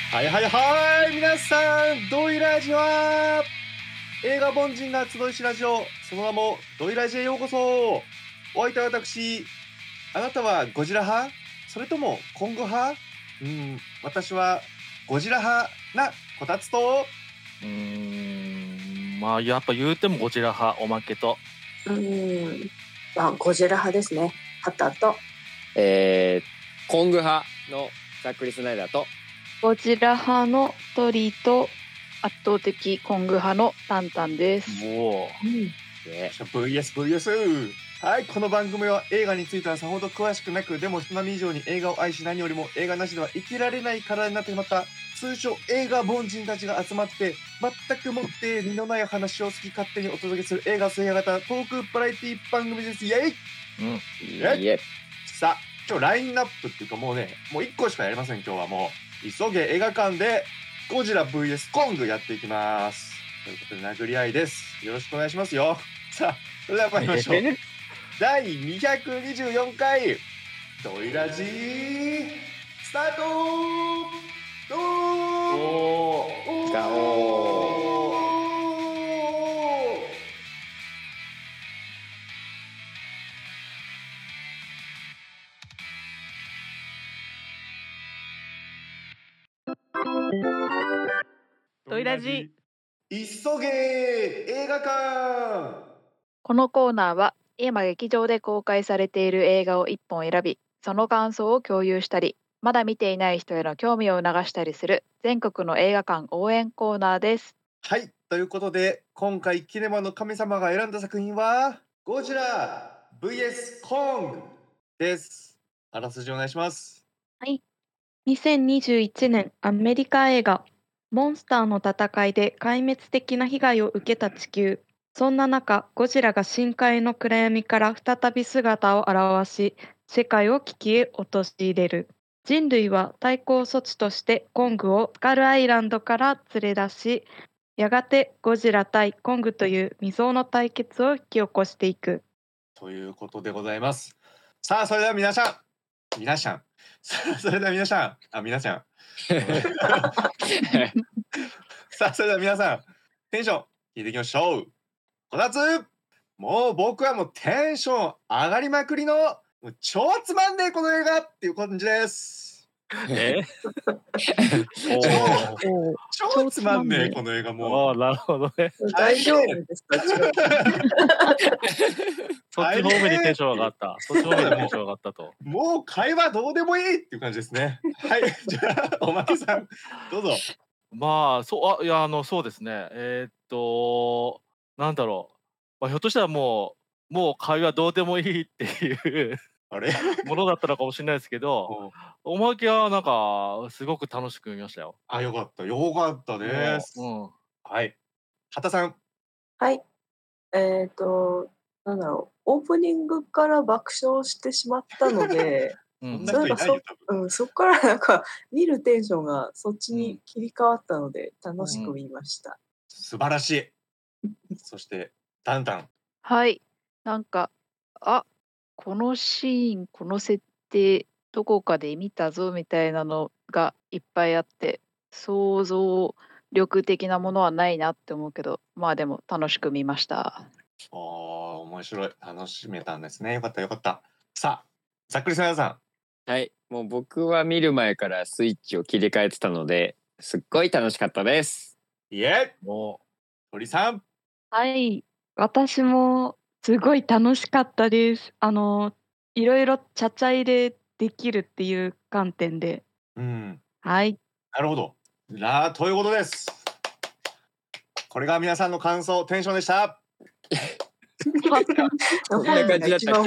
はいはいはい、皆さん、ドイラジは映画凡人が集いしラジオ、その名もドイラジへようこそ。お相手は私、あなたはゴジラ派それともコング派？私はゴジラ派なこたつと、 まあやっぱ言うてもゴジラ派、おまけと。 ゴジラ派ですね。ハタと。 コング派のザックリスナイダーと。 ゴジラ派のトリと圧倒的コング派のタンタンです。 VS。はい、この番組は映画についてはさほど詳しくなく、でも人並み以上に映画を愛し、何よりも映画なしでは生きられない体になってしまった通称映画凡人たちが集まって、全くもって身のない話を好き勝手にお届けする映画制覇型トークバラエティ番組です。イエイ。さあ、今日ラインナップっていうかもう1個しかやりません。今日はもう急げ映画館でゴジラ VS コングやっていきます。ということで殴り合いです。よろしくお願いしますよ。さあ、それでは参りましょう。第224回ドイラジースタート。 ドイラジ急げ映画館。 このコーナーは今劇場で公開されている映画を1本選び、その感想を共有したり、まだ見ていない人への興味を促したりする全国の映画館応援コーナーです。 はい、ということで今回キネマの神様が選んだ作品はゴジラ VS コングです。あらすじお願いします。 はい。2021年アメリカ映画モンスターの戦いで壊滅的な被害を受けた地球。そんな中、ゴジラが深海の暗闇から再び姿を現し、世界を危機へ陥れる。人類は対抗措置としてコングをスカルアイランドから連れ出し、やがてゴジラ対コングという未曾有の対決を引き起こしていく。 ということでございます。さあ、それでは皆さんそれでは皆さんさあ、それでは皆さんテンション聞いていきましょう。こたつ、もう僕はもうテンション上がりまくりのもう超つまんねえこの映画っていう感じです。超つまんねえこの映画。もうなるほどね。 大丈夫ですか？ そっち方面にテンション上がった。そっち方面にテンション上がったと。 もう会話どうでもいいっていう感じですね。はい、じゃあおまけさんどうぞ。 まあそうですね。なんだろう。ひょっとしたらもう会話どうでもいいっていうあれものだったのかもしれないですけど、おまけはなんかすごく楽しく見ましたよ。 あ、よかったです。はい、畑さん。 はい。なんだろう、オープニングから爆笑してしまったので、そこからなんか見るテンションがそっちに切り替わったので楽しく見ました。 素晴らしい。そしてタンタン。 はい、なんかこのシーン、この設定どこかで見たぞみたいなのがいっぱいあって、想像力的なものはないなって思うけど、まあでも楽しく見ました。 面白い。楽しめたんですね。よかった。さあ、ざっくりさんさん。はい、もう僕は見る前からスイッチを切り替えてたのですっごい楽しかったです。 イエー。もう鳥さん。 はい、私もすごい楽しかったです。いろいろちゃちゃ入れできるっていう観点で。はい。 なるほど。ということです。これが皆さんの感想、テンションでした。 こんな感じだったっ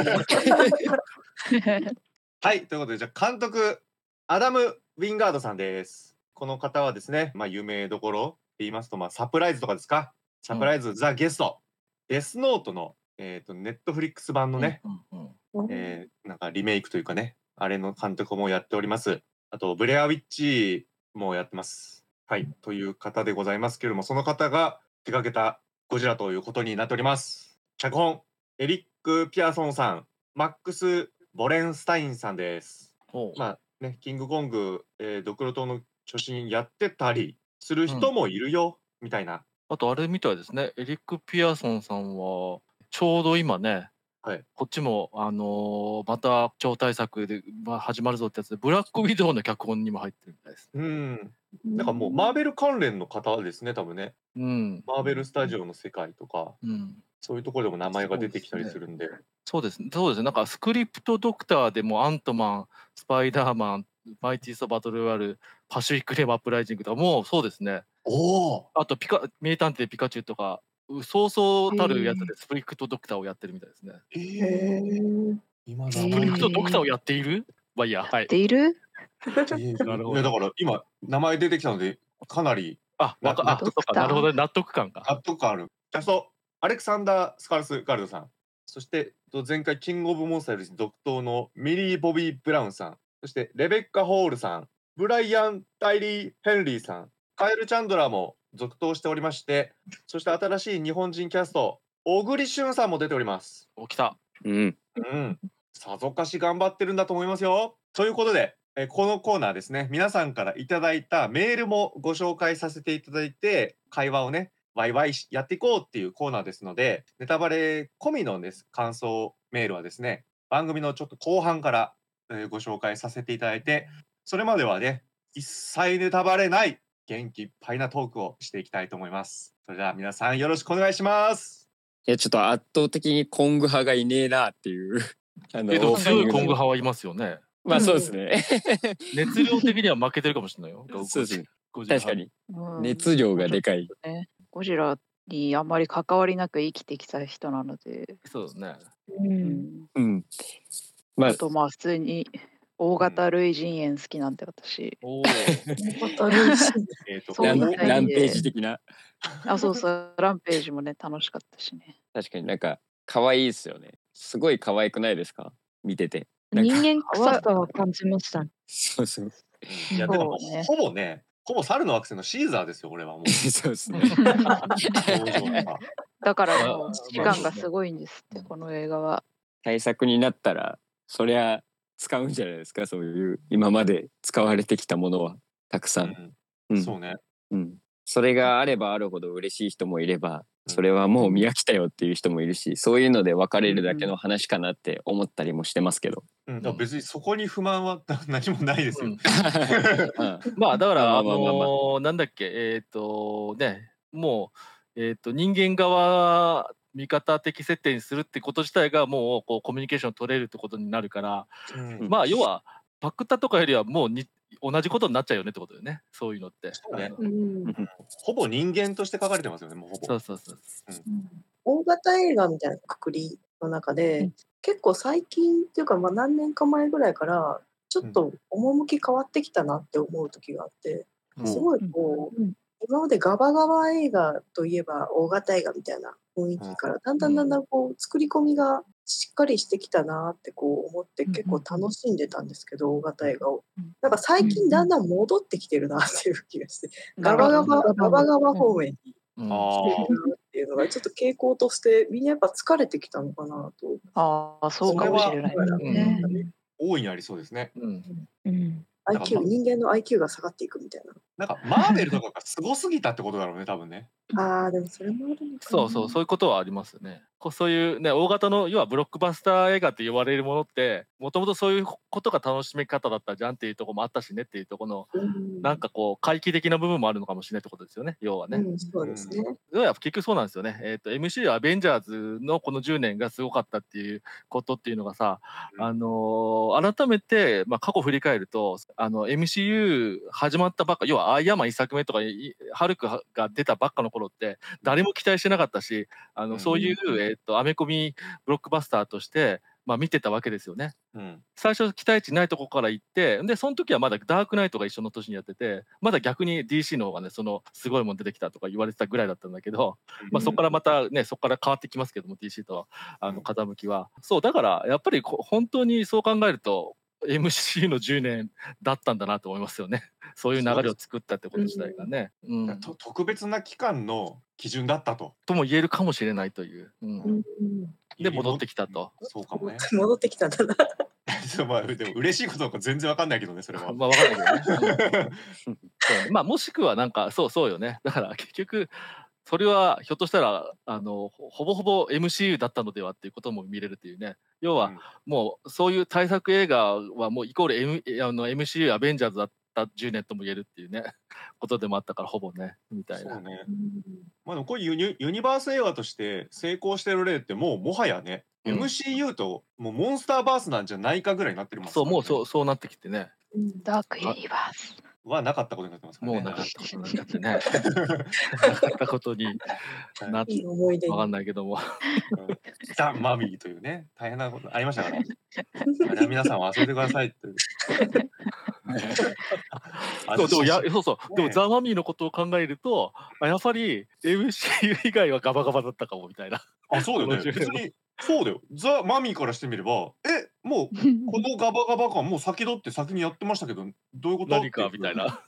け？ はい、ということでじゃあ監督アダム・ウィンガードさんです。この方はですね、有名どころって言いますと、サプライズとかですか？サプライズ、ザ・ゲスト、デスノートのネットフリックス版のね、なんかリメイクというかね、あれの監督もやっております。あとブレアウィッチもやってます。はい、という方でございますけれども、その方が手掛けたゴジラということになっております。脚本エリック・ピアソンさん、マックス・ボレンスタインさんです。キングコング、ドクロ島の初心やってたりする人もいるよ、みたいな。 あとあれみたいですね。エリック・ピアソンさんは、ちょうど今ね、 はい。 こっちも、また超大作で、始まるぞってやつで、ブラックウィドウの脚本にも入ってるみたいです。 なんかもうマーベル関連の方ですね、多分ね。マーベルスタジオの世界とか、そういうところでも名前が出てきたりするんで。 そうですね。なんかスクリプトドクターでもアントマン、スパイダーマン、マイティーソバトルワール、パシフィックレムアップライジングとか、もうそうですね。あと名探偵ピカチュウとか、そうそうたるやつでスプリクトドクターをやってるみたいですね。スプリクトドクターをやっている？まあいいや、はい。 やっている？ なるほど。だから今名前出てきたのでかなりなるほど、納得感が。 納得感ある。キャストアレクサンダー・スカルスガルドさん、そして前回キングオブモンスターズ続投のミリー・ボビー・ブラウンさん、そしてレベッカ・ホールさん、ブライアン・タイリー・ヘンリーさん、カエル・チャンドラーも続投しておりまして、そして新しい日本人キャスト小栗旬さんも出ております。 来た。 さぞかし頑張ってるんだと思いますよ。ということで、このコーナーですね、皆さんからいただいたメールもご紹介させていただいて、会話をねワイワイやっていこうっていうコーナーですので、ネタバレ込みの感想メールはですね、番組のちょっと後半から、ご紹介させていただいて、それまではね一切ネタバレない元気いっぱいなトークをしていきたいと思います。それでは皆さんよろしくお願いします。 いやちょっと圧倒的にコング派がいねえなっていう強いコング派はいますよね。 まあそうですね。 熱量的には負けてるかもしれないよ。 そうですね。確かに熱量がでかい。 ゴジラにあんまり関わりなく生きてきた人なので。 そうですね。 あとまあ普通に大型類人猿好きなんで私。 大型類人猿。ランページ的な。 そうそうランページもね楽しかったしね。 確かになんか可愛いですよね。すごい可愛くないですか？見てて。 人間臭さは感じました。 そうそう。 いやでもほぼ猿の惑星のシーザーですよ、俺はもう。 そうですね。 だからもう時間がすごいんですって、この映画は。 対策になったらそりゃ使うんじゃないですか、そういう今まで使われてきたものはたくさん。 そうね。 それがあればあるほど嬉しい人もいれば、それはもう見飽きたよっていう人もいるし、そういうので別れるだけの話かなって思ったりもしてますけど。 別にそこに不満は何もないですよ。 まあだからなんだっけもう人間側味方的設定にするってこと自体がもうこうコミュニケーション取れるってことになるから、まあ要はパクったとかよりはもう同じことになっちゃうよねってことよね、そういうのって。 ほぼ人間として書かれてますよね、もうほぼ。 そう。 大型映画みたいなくくりの中で、結構最近っていうか、何年か前ぐらいからちょっと趣変わってきたなって思う時があって、すごいこう今までガバガバ映画といえば大型映画みたいな雰囲気からだんだんこう作り込みがしっかりしてきたなってこう思って結構楽しんでたんですけど、大型映画をなんか最近だんだん戻ってきてるなっていう気がして、ガバガバ方面に来てるなっていうのがちょっと傾向としてみんなやっぱ疲れてきたのかなと。 そうかもしれないね。 大いにありそうですね。 人間の IQ が下がっていくみたいな。 なんかマーベルとかがすごすぎたってことだろうね、多分ね。 でもそれもあるのかな。そういうことはありますよね。そういうね大型の要はブロックバスター映画って言われるものってもともとそういうことが楽しみ方だったじゃんっていうところもあったしねっていうところのなんかこう回帰的な部分もあるのかもしれないってことですよね、要はね。 そうですね。 結局そうなんですよね。MCU アベンジャーズのこの10年がすごかったっていうことっていうのがさ、改めて過去振り返るとMCU 始まったばっか、要はアイアンマン1作目とかハルクが出たばっかの頃って誰も期待してなかったし、そういうアメコミブロックバスターとして見てたわけですよね。最初期待値ないとこから行って、でその時はまだダークナイトが一緒の年にやってて、まだ逆に DC の方がねそのすごいもん出てきたとか言われてたぐらいだったんだけど、そこからまたねそこから変わってきますけども DC と傾きは。そうだからやっぱり本当にそう考えると MCU の10年だったんだなと思いますよね。そういう流れを作ったってこと自体がね。 特別な期間の基準だったとも言えるかもしれないという。で戻ってきたと。 そうかもね。 戻ってきたんだな。 でも嬉しいことか全然わかんないけどね、それは。 わかんないけどね。 そうね、まあもしくはなんかそうよね。だから結局それはひょっとしたらほぼほぼ MCU だったのではっていうことも見れるというね。要はもうそういう大作映画はもうイコール、MCU アベンジャーズだった10年とも言えるっていうねことでもあったからほぼねみたいな。 そうね。まあでもこういうユニバース映画として成功してる例ってもはやね、MCU ともうモンスターバースなんじゃないかぐらいになってるますそう、 からね。 もうそうなってきてね。 ダークユニバース。 はなかったことになってますからね。 もうなかったことになっちゃってね。なかったことになっいい思い出に。 わかんないけども。 ザ・マミーというね、大変なことありましたから。あれは皆さん忘れてくださいっていう。 そうでもザ・マミーのことを考えるとやっぱり MCU 以外はガバガバだったかもみたいな。 あ、そうだよね。別にそうだよ。ザ・マミーからしてみれば、もうこのガバガバ感もう先取って先にやってましたけど、どういうこと何かみたいな。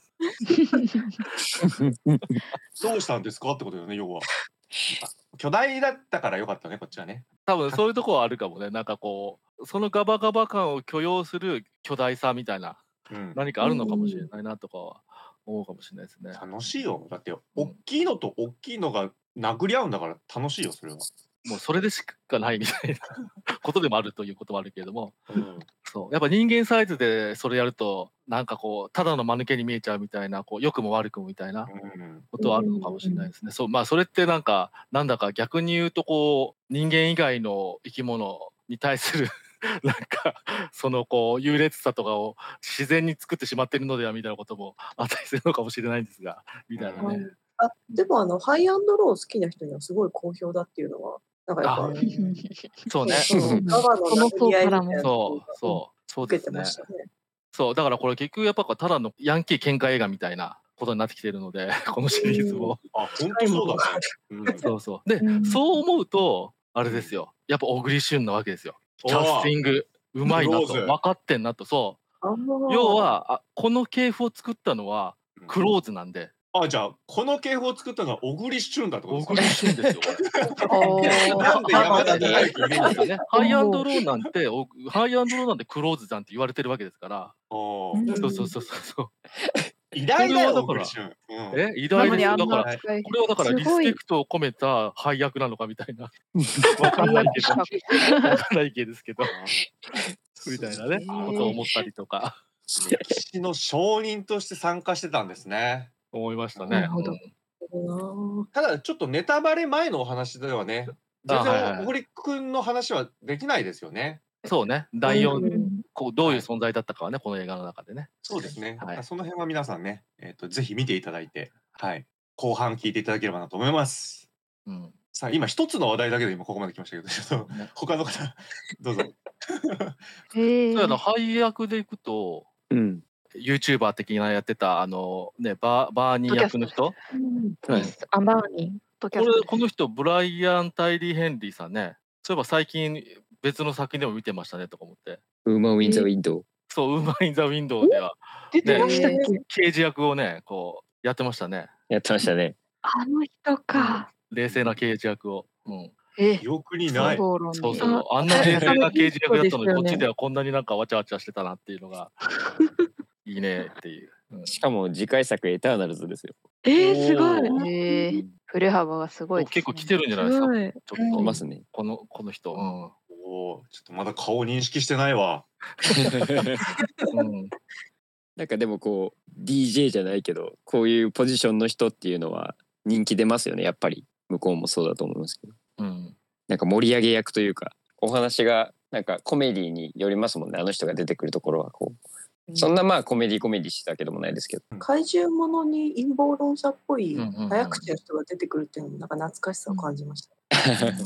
どうしたんですかってことだよね、要は。巨大だったからよかったね、こっちはね。 多分そういうところはあるかもね。なんかこうそのガバガバ感を許容する巨大さみたいな、何かあるのかもしれないなとかは思うかもしれないですね。 楽しいよ。だって大きいのと大きいのが殴り合うんだから楽しいよ、それは。 もうそれでしかないみたいなことでもあるということもあるけれども、そうやっぱ人間サイズでそれやるとなんかこうただの間抜けに見えちゃうみたいな、こう良くも悪くもみたいなことはあるのかもしれないですね。そうまあそれってなんだか逆に言うとこう人間以外の生き物に対するなんかそのこう優劣さとかを自然に作ってしまっているのではみたいなこともあったりするのかもしれないんですがみたいなね。 でもハイアンドロー好きな人にはすごい好評だっていうのはなんかやっぱそうね。 ガバの殴り合いみたいなそう受けてましたね。 そうだからこれ結局やっぱただのヤンキー喧嘩映画みたいなことになってきてるのでこのシリーズも。 あ本当そうだね。 そうでそう思うとあれですよ。やっぱ小栗旬なわけですよ。キャスティングうまいなと分かってんなと。そう要はこの系譜を作ったのはクローズなんで。 じゃあこの系譜を作ったのは小栗旬だってことですか。小栗旬ですよ。 なんで山田孝之いるんですかね。 ハイアンドローなんてクローズなんて言われてるわけですから。そう。 偉大だよ小栗旬。 偉大ですよ。だからこれはだからリスペクトを込めた配役なのかみたいな。わかんないけどですけど。みたいなねことを思ったりとか。 歴史の証人として参加してたんですね。 思いましたね。 ただちょっとネタバレ前のお話ではね、全然小栗くんの話はできないですよね。 そうね。第4こうどういう存在だったかはねこの映画の中でね。 そうですね。その辺は皆さんね、ぜひ見ていただいて、後半聞いていただければなと思います。さあ今一つの話題だけで今ここまで来ましたけど、ちょっと他の方どうぞ。 そうやな配役でいくと。YouTuber 的なやってたバーニー役の人。 バーニー。この人ブライアン・タイリー・ヘンリーさんね。そういえば最近別の作品でも見てましたねとか思って。 ウーマン・イン・ザ・ウィンドウ。 そうウーマン・イン・ザ・ウィンドウでは出てましたっけ。 刑事役をねこうやってましたね。 やってましたね。 あの人か。 冷静な刑事役を。 記憶にない。 そうあんな冷静な刑事役だったのにこっちではこんなになんかわちゃわちゃしてたなっていうのがいいねっていう。 しかも次回作エターナルズですよ。 すごい。 振れ幅がすごい。 結構来てるんじゃないですか。ちょっといますね。 この人。 ちょっとまだ顔認識してないわ。 なんかでもこう DJ じゃないけどこういうポジションの人っていうのは人気出ますよねやっぱり。向こうもそうだと思いますけど。なんか盛り上げ役というかお話がなんかコメディによりますもんね。あの人が出てくるところはこう。そんなまあコメディしてたわけでもないですけど。 怪獣ものに陰謀論者っぽい早口の人が出てくるっていうのもなんか懐かしさを感じました。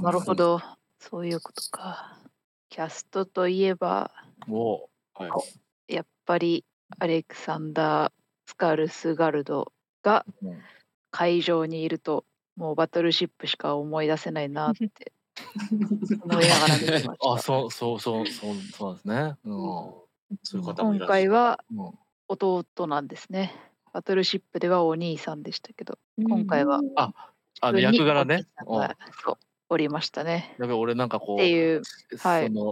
なるほど。そういうことか。キャストといえばやっぱりアレクサンダー・スカルスガルドが会場にいるともうバトルシップしか思い出せないなって思いながら見てました。 そうですね。 今回は弟なんですね。バトルシップではお兄さんでしたけど、今回は役柄ね。 おりましたね。 やべ俺なんかこうっていうその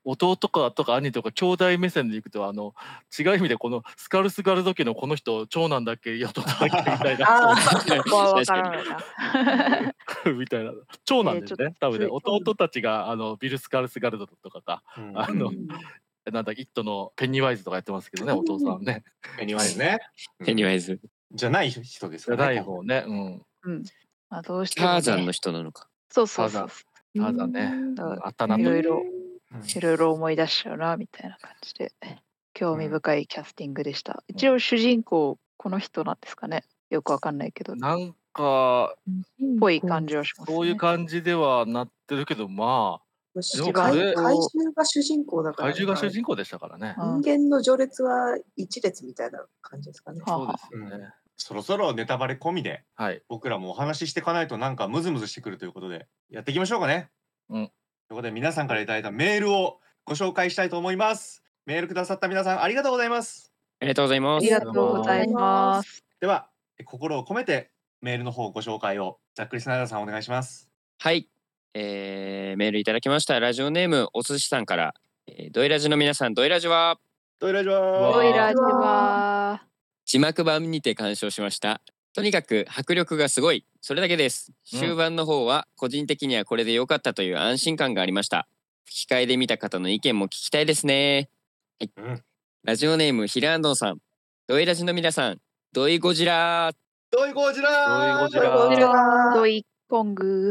弟とか兄とか兄弟目線でいくと違う意味でこのスカルスガルド家のこの人長男だっけ弟だっけみたいなわからないな。 みたいな長男ですちょっね多分ね弟たちがビル・スカルスガルドとかかなんだイットのペニーワイズとかやってますけどねお父さんね。 ペニーワイズね。 ペニーワイズじゃない人ですかね。 じゃない方ね。 どうしてもねターザンの人なのか。 そうそうそう。 ターザンね。あったなと。 いろいろ思い出しちゃうなみたいな感じで興味深いキャスティングでした。一応主人公この人なんですかね。よくわかんないけど。 なんかぽい感じはしますね。 そういう感じではなってるけどまあ。 怪獣が主人公だから、 怪獣が主人公でしたからね。 人間の序列は一列みたいな感じですかね。 そうですよね。 そろそろネタバレ込みで、僕らもお話ししていかないとなんかムズムズしてくるということでやっていきましょうかね。ということで皆さんからいただいたメールをご紹介したいと思います。メールくださった皆さんありがとうございます。 ありがとうございます。 ありがとうございます。 では心を込めてメールの方ご紹介をざっくりスナイダーさんお願いします。 はい。メールいただきましたラジオネームお寿司さんから、ドイラジの皆さんドイラジはドイラジはドイラジは字幕版にて鑑賞しました。とにかく迫力がすごいそれだけです。終盤の方は個人的にはこれで良かったという安心感がありました。吹き替えで見た方の意見も聞きたいですね。はい。ラジオネームヒランドンさんドイラジの皆さんドイゴジラドイゴジラドイコング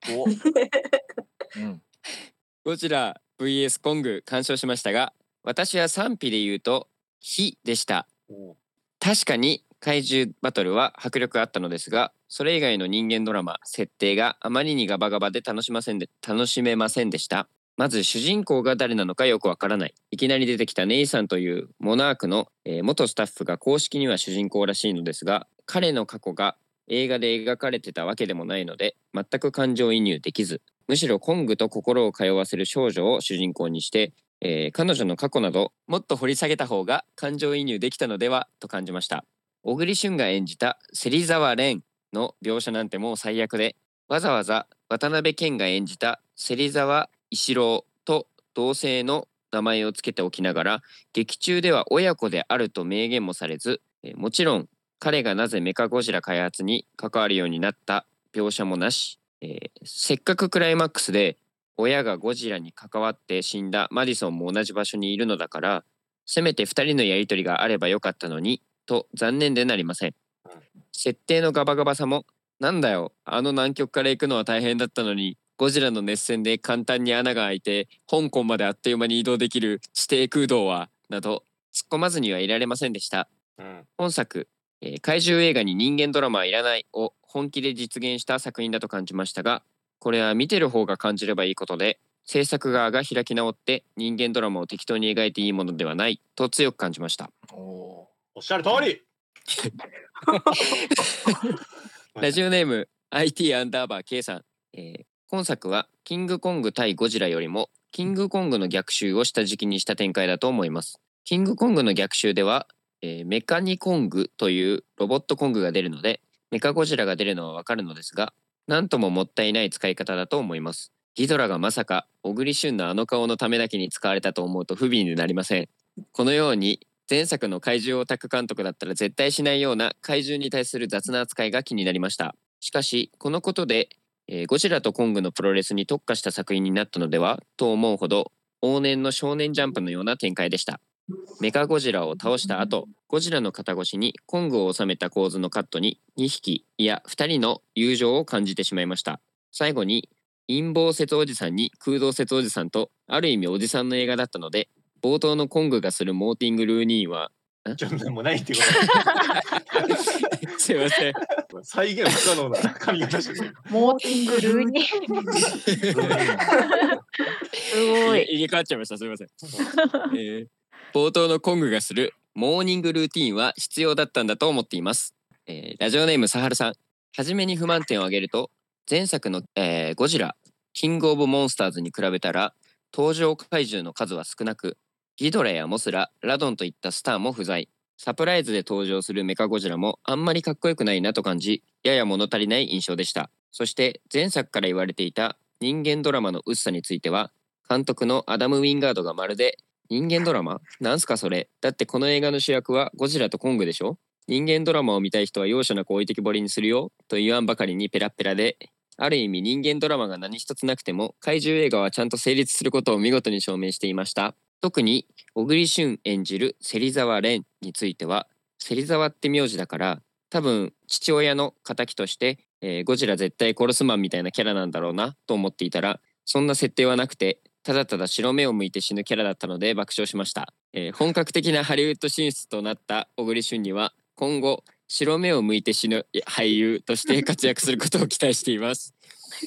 ゴジラ vs コング鑑賞しましたが私は賛否で言うと非でした。確かに怪獣バトルは迫力あったのですがそれ以外の人間ドラマ設定があまりにガバガバで楽しめませんでした。まず主人公が誰なのかよくわからない。いきなり出てきたネイさんというモナークの、元スタッフが公式には主人公らしいのですが彼の過去が映画で描かれてたわけでもないので全く感情移入できずむしろコングと心を通わせる少女を主人公にして、彼女の過去などもっと掘り下げた方が感情移入できたのではと感じました。小栗旬が演じた芹沢蓮の描写なんてもう最悪でわざわざ渡辺謙が演じた芹沢一郎と同姓の名前をつけておきながら劇中では親子であると明言もされずもちろん彼がなぜメカゴジラ開発に関わるようになった描写もなし、せっかくクライマックスで親がゴジラに関わって死んだマディソンも同じ場所にいるのだからせめて2人のやり取りがあればよかったのにと残念でなりません。設定のガバガバさもなんだよ南極から行くのは大変だったのにゴジラの熱戦で簡単に穴が開いて香港まであっという間に移動できる地底空洞はなど突っ込まずにはいられませんでした。本作怪獣映画に人間ドラマはいらないを本気で実現した作品だと感じましたがこれは見てる方が感じればいいことで制作側が開き直って人間ドラマを適当に描いていいものではないと強く感じました。 おっしゃる通りラジオネーム IT_K さん、今作はキングコング対ゴジラよりもキングコングの逆襲を下敷きにした展開だと思います。キングコングの逆襲ではメカニコングというロボットコングが出るのでメカゴジラが出るのはわかるのですがなんとももったいない使い方だと思います。ギドラがまさか小栗旬の顔のためだけに使われたと思うと不憫になりません。このように前作の怪獣オタク監督だったら絶対しないような怪獣に対する雑な扱いが気になりました。しかしこのことで、ゴジラとコングのプロレスに特化した作品になったのではと思うほど往年の少年ジャンプのような展開でした。メカゴジラを倒した後ゴジラの肩越しにコングを収めた構図のカットに2匹いや2人の友情を感じてしまいました。最後に陰謀説おじさんに空洞説おじさんとある意味おじさんの映画だったので冒頭のコングがするモーティング・ルーニーはちょっともうないってことすいません再現不可能な髪型してるモーティング・ルーニーすごい入れ替わっちゃいましたすいません、冒頭のコングがするモーニングルーティーンは必要だったんだと思っています。ラジオネームサハルさんはじめに不満点を挙げると前作の、ゴジラキングオブモンスターズに比べたら登場怪獣の数は少なくギドラやモスラ、ラドンといったスターも不在。サプライズで登場するメカゴジラもあんまりかっこよくないなと感じやや物足りない印象でした。そして前作から言われていた人間ドラマの薄さについては監督のアダム・ウィンガードがまるで人間ドラマ？なんすかそれ？だってこの映画の主役はゴジラとコングでしょ？人間ドラマを見たい人は容赦なく置いてきぼりにするよと言わんばかりにペラペラで、ある意味人間ドラマが何一つなくても怪獣映画はちゃんと成立することを見事に証明していました。特に小栗旬演じる芹沢蓮については、芹沢って名字だから多分父親の敵として、ゴジラ絶対殺すマンみたいなキャラなんだろうなと思っていたら、そんな設定はなくてただただ白目を向いて死ぬキャラだったので爆笑しました。本格的なハリウッド進出となった小栗旬には今後白目を向いて死ぬ俳優として活躍することを期待しています。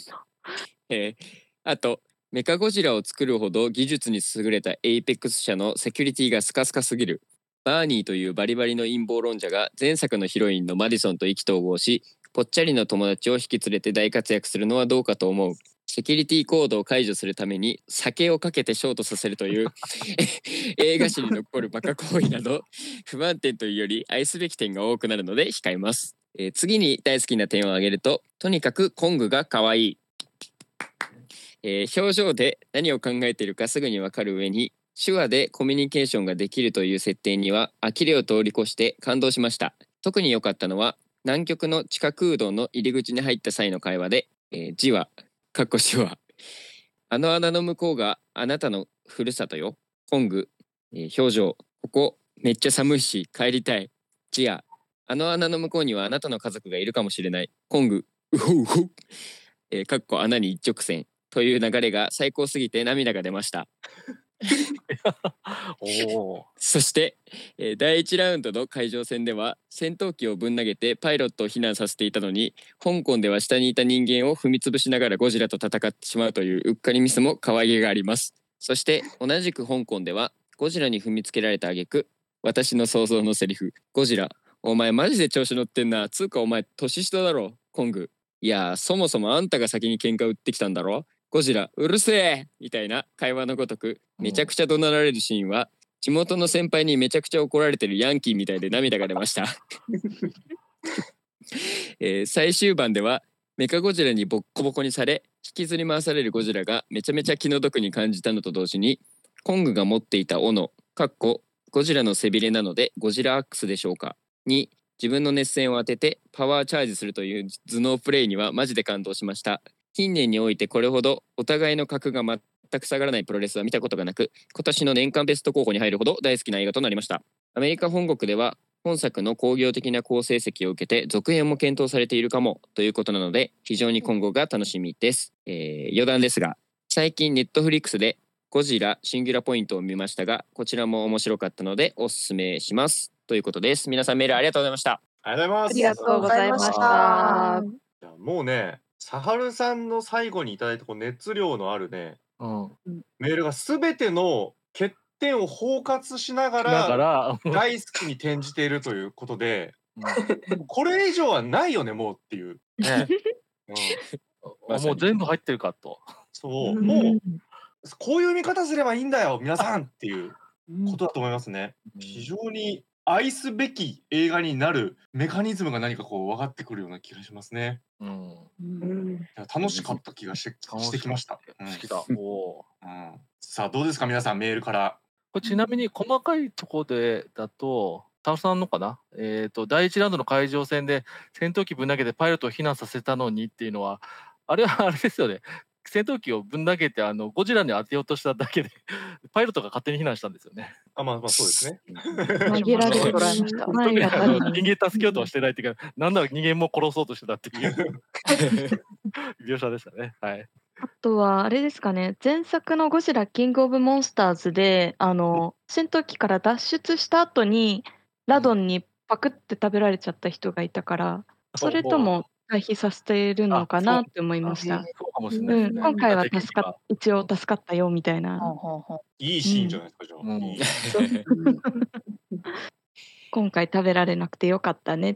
あとメカゴジラを作るほど技術に優れたエイペックス社のセキュリティがスカスカすぎる。バーニーというバリバリの陰謀論者が前作のヒロインのマディソンと意気投合し、ぽっちゃりの友達を引き連れて大活躍するのはどうかと思う。セキュリティコードを解除するために酒をかけてショートさせるという映画史に残るバカ行為など不満点というより愛すべき点が多くなるので控えます。次に大好きな点を挙げると、とにかくコングが可愛い。表情で何を考えているかすぐに分かる上に手話でコミュニケーションができるという設定には呆れを通り越して感動しました。特に良かったのは南極の地下空洞の入り口に入った際の会話で、字はかっこ手話、あの穴の向こうがあなたのふるさとよ。コング、表情、ここめっちゃ寒いし帰りたい。ジア、あの穴の向こうにはあなたの家族がいるかもしれない。コング、うほうほ、かっこ穴に一直線という流れが最高すぎて涙が出ました。そして、第1ラウンドの海上戦では戦闘機をぶん投げてパイロットを避難させていたのに、香港では下にいた人間を踏みつぶしながらゴジラと戦ってしまうといううっかりミスも可愛げがあります。そして同じく香港ではゴジラに踏みつけられた挙句、私の想像のセリフ、ゴジラお前マジで調子乗ってんな、つうかお前年下だろ。コング、いやそもそもあんたが先に喧嘩売ってきたんだろ。ゴジラうるせえみたいな会話のごとくめちゃくちゃ怒鳴られるシーンは、地元の先輩にめちゃくちゃ怒られてるヤンキーみたいで涙が出ました。最終盤ではメカゴジラにボッコボコにされ引きずり回されるゴジラがめちゃめちゃ気の毒に感じたのと同時に、コングが持っていた斧ゴジラの背びれなのでゴジラアックスでしょうかに自分の熱線を当ててパワーチャージするという頭脳プレイにはマジで感動しました。近年においてこれほどお互いの格が全く下がらないプロレスは見たことがなく、今年の年間ベスト候補に入るほど大好きな映画となりました。アメリカ本国では本作の興行的な好成績を受けて続編も検討されているかもということなので、非常に今後が楽しみです。余談ですが、最近ネットフリックスでゴジラシンギュラポイントを見ましたが、こちらも面白かったのでおすすめしますということです。皆さんメールありがとうございました。 ありがとうございます。 ありがとうございました。 いやもうね、サハルさんの最後にいただいたこう熱量のあるね、メールがすべての欠点を包括しながら大好きに転じているということで、これ以上はないよねもうっていう、ねもう全部入ってるかと。 そう、もうこういう見方すればいいんだよ皆さんっていうことだと思いますね。非常に愛すべき映画になるメカニズムが何かこう分かってくるような気がしますね。楽しかった気がしてきました。 好きだ。 さあどうですか皆さん、メールから。 これちなみに細かいところでだとタオさんのかな、第1ラウンドの海上戦で戦闘機ぶん投げてパイロットを避難させたのにっていうのは、あれはあれですよね。戦闘機をぶん投げてゴジラに当てようとしただけでパイロットが勝手に避難したんですよね。 まあそうですね。 紛らわせてもらいました。 特に人間助けようとはしてないっていうか、なんなら人間も殺そうとしてたっていう描写でしたね。はい。 あとはあれですかね、前作のゴジラキングオブモンスターズで戦闘機から脱出した後にラドンにパクって食べられちゃった人がいたから、それとも回避させてるのかなって思いました。 そうかもしれないですね。 今回は一応助かったよみたいな。 いいシーンじゃないですか、じゃあ。 今回食べられなくてよかったねって。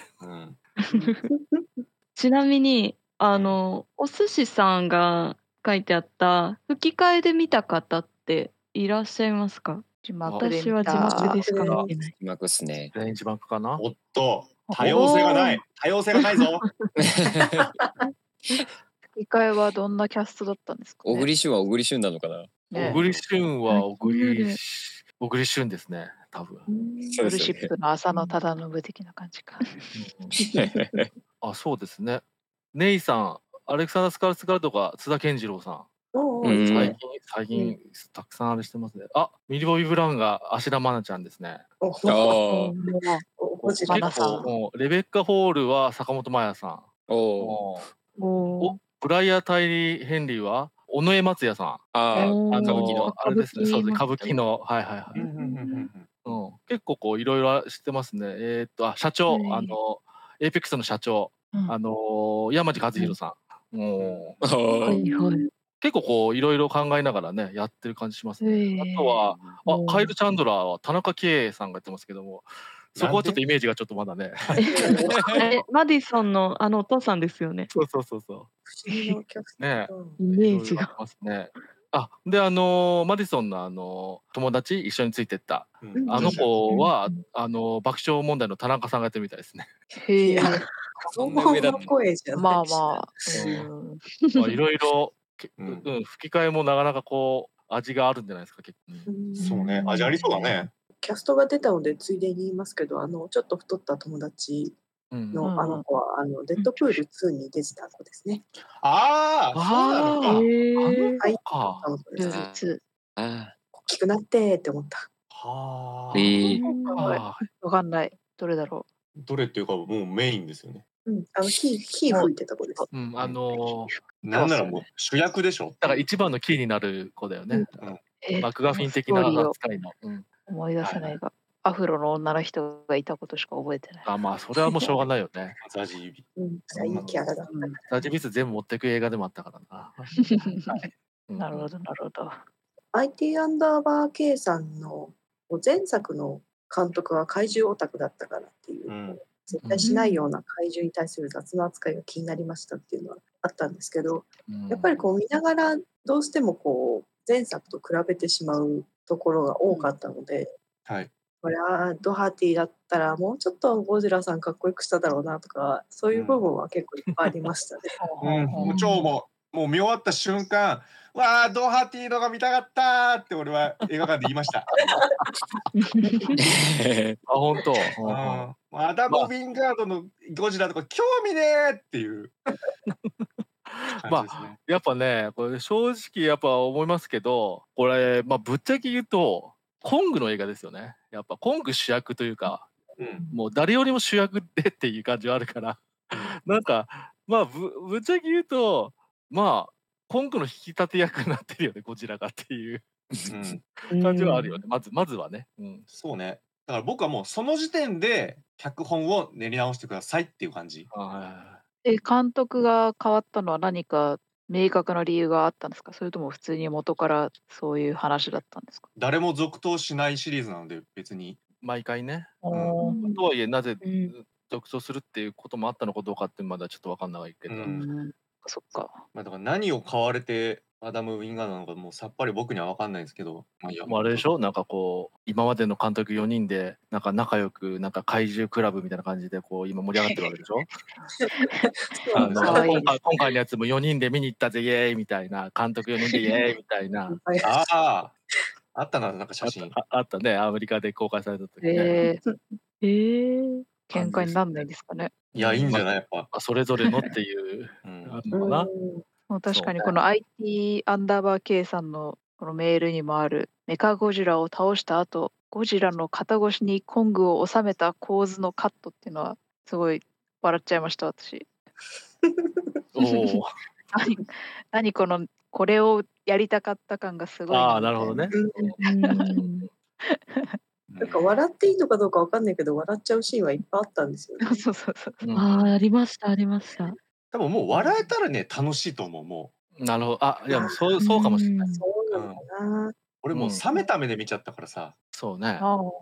ちなみにお寿司さんが書いてあった吹き替えで見た方っていらっしゃいますか？私は字幕でしか見てない。 字幕っすね。 全員字幕かな。 おっと、多様性がないぞ。 吹き替えはどんなキャストだったんですか小ね。 栗旬は小栗旬なのかな。 ね小栗旬は小栗小栗旬ですね、多分。 そうですよね。 ブルシップの浅野忠信的な感じか。 あ、そうですね。ネイさん、アレクサンダー・スカルスガルドが津田健次郎さん。 うん最近たくさんあれしてますね。あ、ミリボビー・ブラウンが芦田愛菜ちゃんですね。 ああ。 ゴジラ結構もうレベッカ・ホールは坂本真綾さん。 おおブライア・タイリー・ヘンリーは尾上松也さん。 ああ、歌舞伎の。 あれですね、そうですね、歌舞歌伎の、はいはいはい。結構こういろいろ知ってますね。社長、エイペックスの社長、山地和弘さん。結構こういろいろ考えながらね、やってる感じしますね。あとは、カイル・チャンドラーは田中圭さんがやってますけども、そこはちょっとイメージがちょっとまだね。 マディソンのお父さんですよね。 そう。 不思議なキャストだ。 ねイメージが。 ますね。でマディソンの友達一緒についてったあの子は爆笑問題の田中さんがやってるみたいですね。 へえ。 そんな上だった。 声じゃないし。 まあまあ。 いろいろ吹き替えもなかなかこう味があるんじゃないですか結構。 そうね、味ありそうだね。 キャストが出たのでついでに言いますけど、ちょっと太った友達のあの子はデッドプール2に出てた子ですね。 ああ、そうなのか。 はい、 ルーツ。 大きくなってって思った。 はあ。わかんない。どれだろう。どれっていうかもうメインですよね。 火吹いてた子です。 なんならもう主役でしょ。 だから一番のキーになる子だよね。マクガフィン的な扱いの。 思い出せないが、アフロの女の人がいたことしか覚えてない。 あ、まあそれはもうしょうがないよね。 ザジ指。 いいキャラだった。 ザジビス全部持ってく映画でもあったからな。 なるほど、なるほど。 IT アンダーバー K さんの前作の監督は怪獣オタクだったからっていう、絶対しないような怪獣に対する雑な扱いが気になりましたっていうのはあったんですけど、やっぱりこう見ながらどうしてもこう前作と比べてしまうところが多かったので、これはドハティだったらもうちょっとゴジラさんかっこよくしただろうなとか、そういう部分は結構いっぱいありましたね。 もう見終わった瞬間、わあドハティのが見たかったって俺は映画館で言いました。 本当。 アダム・ウィンガードのゴジラとか興味ねーっていう感じですね。 やっぱね、これ正直やっぱ思いますけど、これぶっちゃけ言うとコングの映画ですよね。やっぱコング主役というか、もう誰よりも主役でっていう感じはあるから、なんかぶっちゃけ言うとコングの引き立て役になってるよね、ゴジラがっていう感じはあるよね。まずはね。 そうね。だから僕はもうその時点で脚本を練り直してくださいっていう感じ。 監督が変わったのは何か明確な理由があったんですか？それとも普通に元からそういう話だったんですか？ 誰も続投しないシリーズなので別に。 毎回ね。とはいえなぜ続投するっていうこともあったのかどうかってまだちょっと分かんないけど。 そっか。 だから何を買われてアダム・ウィンガードなのかもうさっぱり僕には分かんないんですけど。 もうあれでしょ、なんかこう今までの監督4人でなんか仲良くなんか怪獣クラブみたいな感じでこう今盛り上がってるわけでしょ。今回のやつも4人で見に行ったぜイエーイみたいな、監督4人でイエーイみたいな。 あったな、なんか写真。 あったね、アメリカで公開された時ね。 喧嘩になんないですかね。 いや、いいんじゃない、やっぱ。 それぞれのっていうあるのかな。 確かにこの IT アンダーバー K さんのこのメールにもあるメカゴジラを倒した後、ゴジラの肩越しにコングを収めた構図のカットっていうのはすごい笑っちゃいました私。何これをやりたかった感がすごい。 なるほどね。 なんか笑っていいのかどうかわかんないけど笑っちゃうシーンはいっぱいあったんですよね。 そう。 ありましたありました。 多分もう笑えたらね楽しいと思う。もうなるほど。いやもうそうかもしれない。 そうなのかな。 俺もう冷めた目で見ちゃったからさ。 そうね。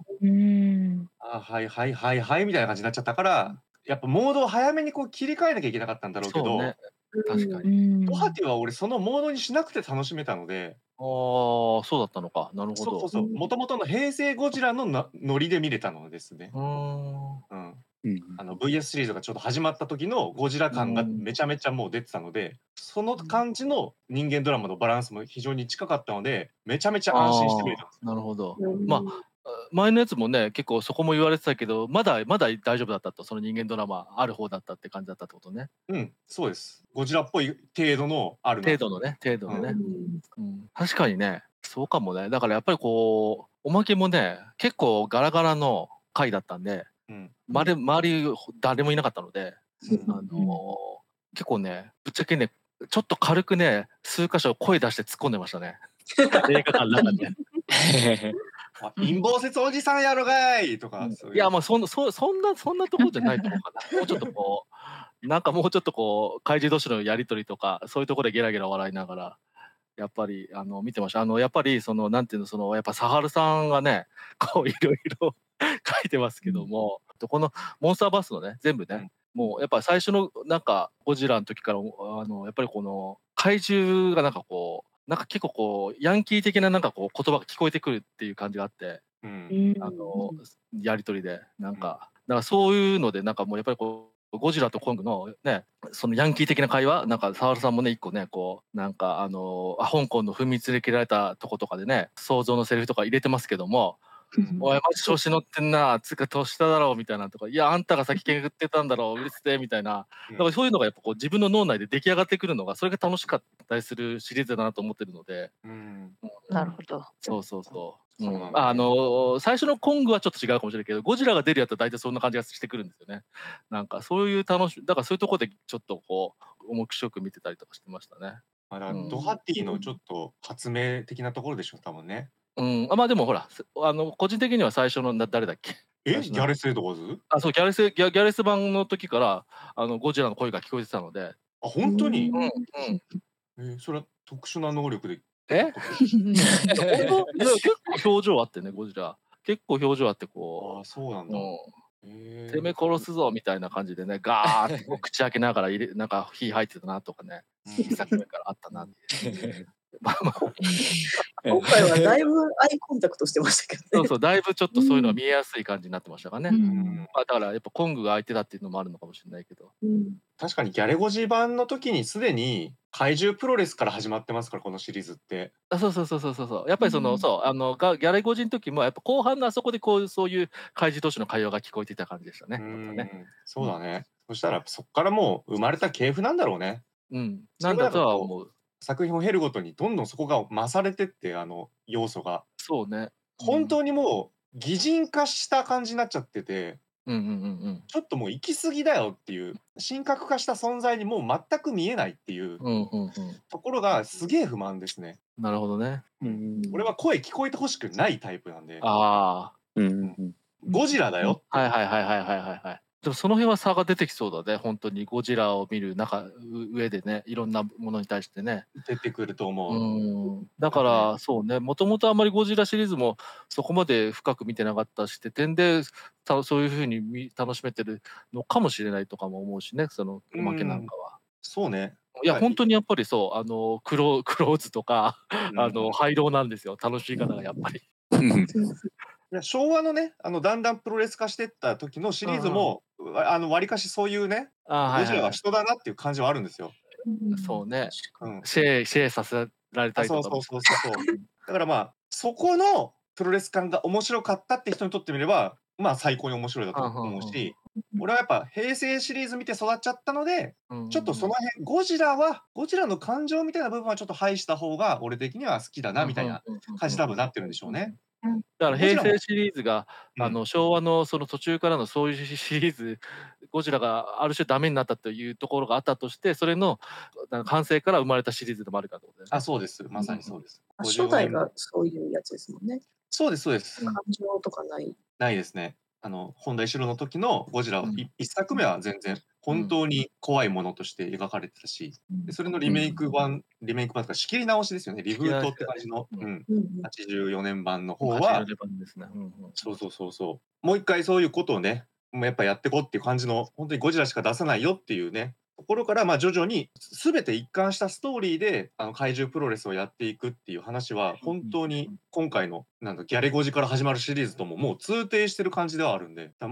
はいみたいな感じになっちゃったから、やっぱモードを早めにこう切り替えなきゃいけなかったんだろうけど、 確かに。 ドハティは俺そのモードにしなくて楽しめたので。 そうだったのか。なるほど。 そう。もともとの平成ゴジラのノリで見れたのですね。 VS シリーズがちょっと始まった時のゴジラ感がめちゃめちゃもう出てたので、その感じの人間ドラマのバランスも非常に近かったので、めちゃめちゃ安心して見れたんです。 なるほど。まあ前のやつもね、結構そこも言われてたけど、まだ大丈夫だったと、その人間ドラマある方だったって感じだったってことね。 そうです。ゴジラっぽい程度のあるな。 程度のね。確かにね、そうかもね。だからやっぱりこう、おまけもね、結構ガラガラの回だったんで、周り誰もいなかったので、結構ね、ぶっちゃけね、ちょっと軽くね、数箇所声出して突っ込んでましたね。映画館の中で。 陰謀説おじさんやろがいとか。 いや、まあそんなところじゃないと思うかな。もうちょっとこう、なんかもうちょっとこう、怪獣同士のやりとりとか、そういうところでゲラゲラ笑いながら、やっぱり見てました。やっぱりそのなんていうの、やっぱサハルさんがね、こういろいろ書いてますけども、このモンスターバースのね、全部ね、もうやっぱ最初のなんかゴジラの時からやっぱりこの怪獣がなんかこうなんか結構こうヤンキー的ななんかこう言葉が聞こえてくるっていう感じがあって、やり取りでなんか、だからそういうのでなんかもうやっぱりこうゴジラとコングのね、そのヤンキー的な会話、なんか沢田さんもね一個ねこうなんか香港の踏みつけられたとことかでね、想像のセリフとか入れてますけども。おいマジ調子乗ってんな、つうか年下だろうみたいなとか、いやあんたが先蹴ってたんだろう、うるせえみたいな、だからそういうのがやっぱこう自分の脳内で出来上がってくるのが、それが楽しかったりするシリーズだなと思ってるので。 なるほど。 最初のコングはちょっと違うかもしれないけど、ゴジラが出るやつは大体そんな感じがしてくるんですよね。なんかそういうだからそういうところでちょっとこう面白く見てたりとかしてましたね。 ドハティのちょっと発明的なところでしょ、多分ね。 まあでもほら個人的には最初の誰だっけ、 ギャレス・エドワーズ？ そうギャレス版の時からゴジラの声が聞こえてたので。 本当に？それは特殊な能力で。 結構表情あってね、ゴジラ結構表情あってこう、 そうなんだ。 てめえ殺すぞみたいな感じでね、ガーって口開けながらなんか火入ってたなとかね、一作目からあったなっていう。 今回はだいぶアイコンタクトしてましたけどね。 そうだいぶちょっとそういうのが見えやすい感じになってましたかね。だからやっぱコングが相手だっていうのもあるのかもしれないけど。 確かにギャレゴジ版の時にすでに怪獣プロレスから始まってますから、このシリーズって。 そう。やっぱりギャレゴジの時もやっぱ後半のあそこでそういう怪獣同士の会話が聞こえていた感じでしたね。 そうだね。そしたらそこからもう生まれた系譜なんだろうね。 なんだとは思う。 作品を経るごとにどんどんそこが増されてって要素が。 そうね。 本当にもう擬人化した感じになっちゃってて。ちょっともう行き過ぎだよっていう、神格化した存在にもう全く見えないっていうところがすげえ不満ですね。 なるほどね。 俺は声聞こえてほしくないタイプなんで。 ゴジラだよ。 でもその辺は差が出てきそうだね、本当にゴジラを見る上でね、いろんなものに対してね。 出てくると思う。だからそうね、もともとあんまりゴジラシリーズもそこまで深く見てなかったしって点で、そういうふうに楽しめてるのかもしれないとかも思うしね、そのおまけなんかは。 そうね。 いや本当にやっぱりそうクローズとか廃炉なんですよ、楽しい方がやっぱり。 昭和のねだんだんプロレス化してった時のシリーズもわりかしそういうねゴジラは人だなっていう感じはあるんですよ。 そうね。シェイさせられたりとか。 そうだからまあそこのプロレス感が面白かったって人にとってみればまあ最高に面白いだと思うし、俺はやっぱ平成シリーズ見て育っちゃったので、ちょっとその辺ゴジラの感情みたいな部分はちょっと排した方が俺的には好きだなみたいな感じ多分なってるんでしょうね。 だから平成シリーズが昭和のその途中からのそういうシリーズ、ゴジラがある種ダメになったというところがあったとして、それの反省から生まれたシリーズでもあるかということですね。 そうです、まさにそうです。 初代がそういうやつですもんね。 そうです。 感情とかない。 ないですね。本田一郎の時のゴジラ一作目は全然本当に怖いものとして描かれてたし、それのリメイク版とか仕切り直しですよね、リブートって感じの84年版の方は、そうもう一回そういうことをねやっぱやってこっていう感じの本当にゴジラしか出さないよっていうねところから、徐々に全て一貫したストーリーで怪獣プロレスをやっていくっていう話は本当に今回のギャレゴジから始まるシリーズとももう通底してる感じではあるんで、もう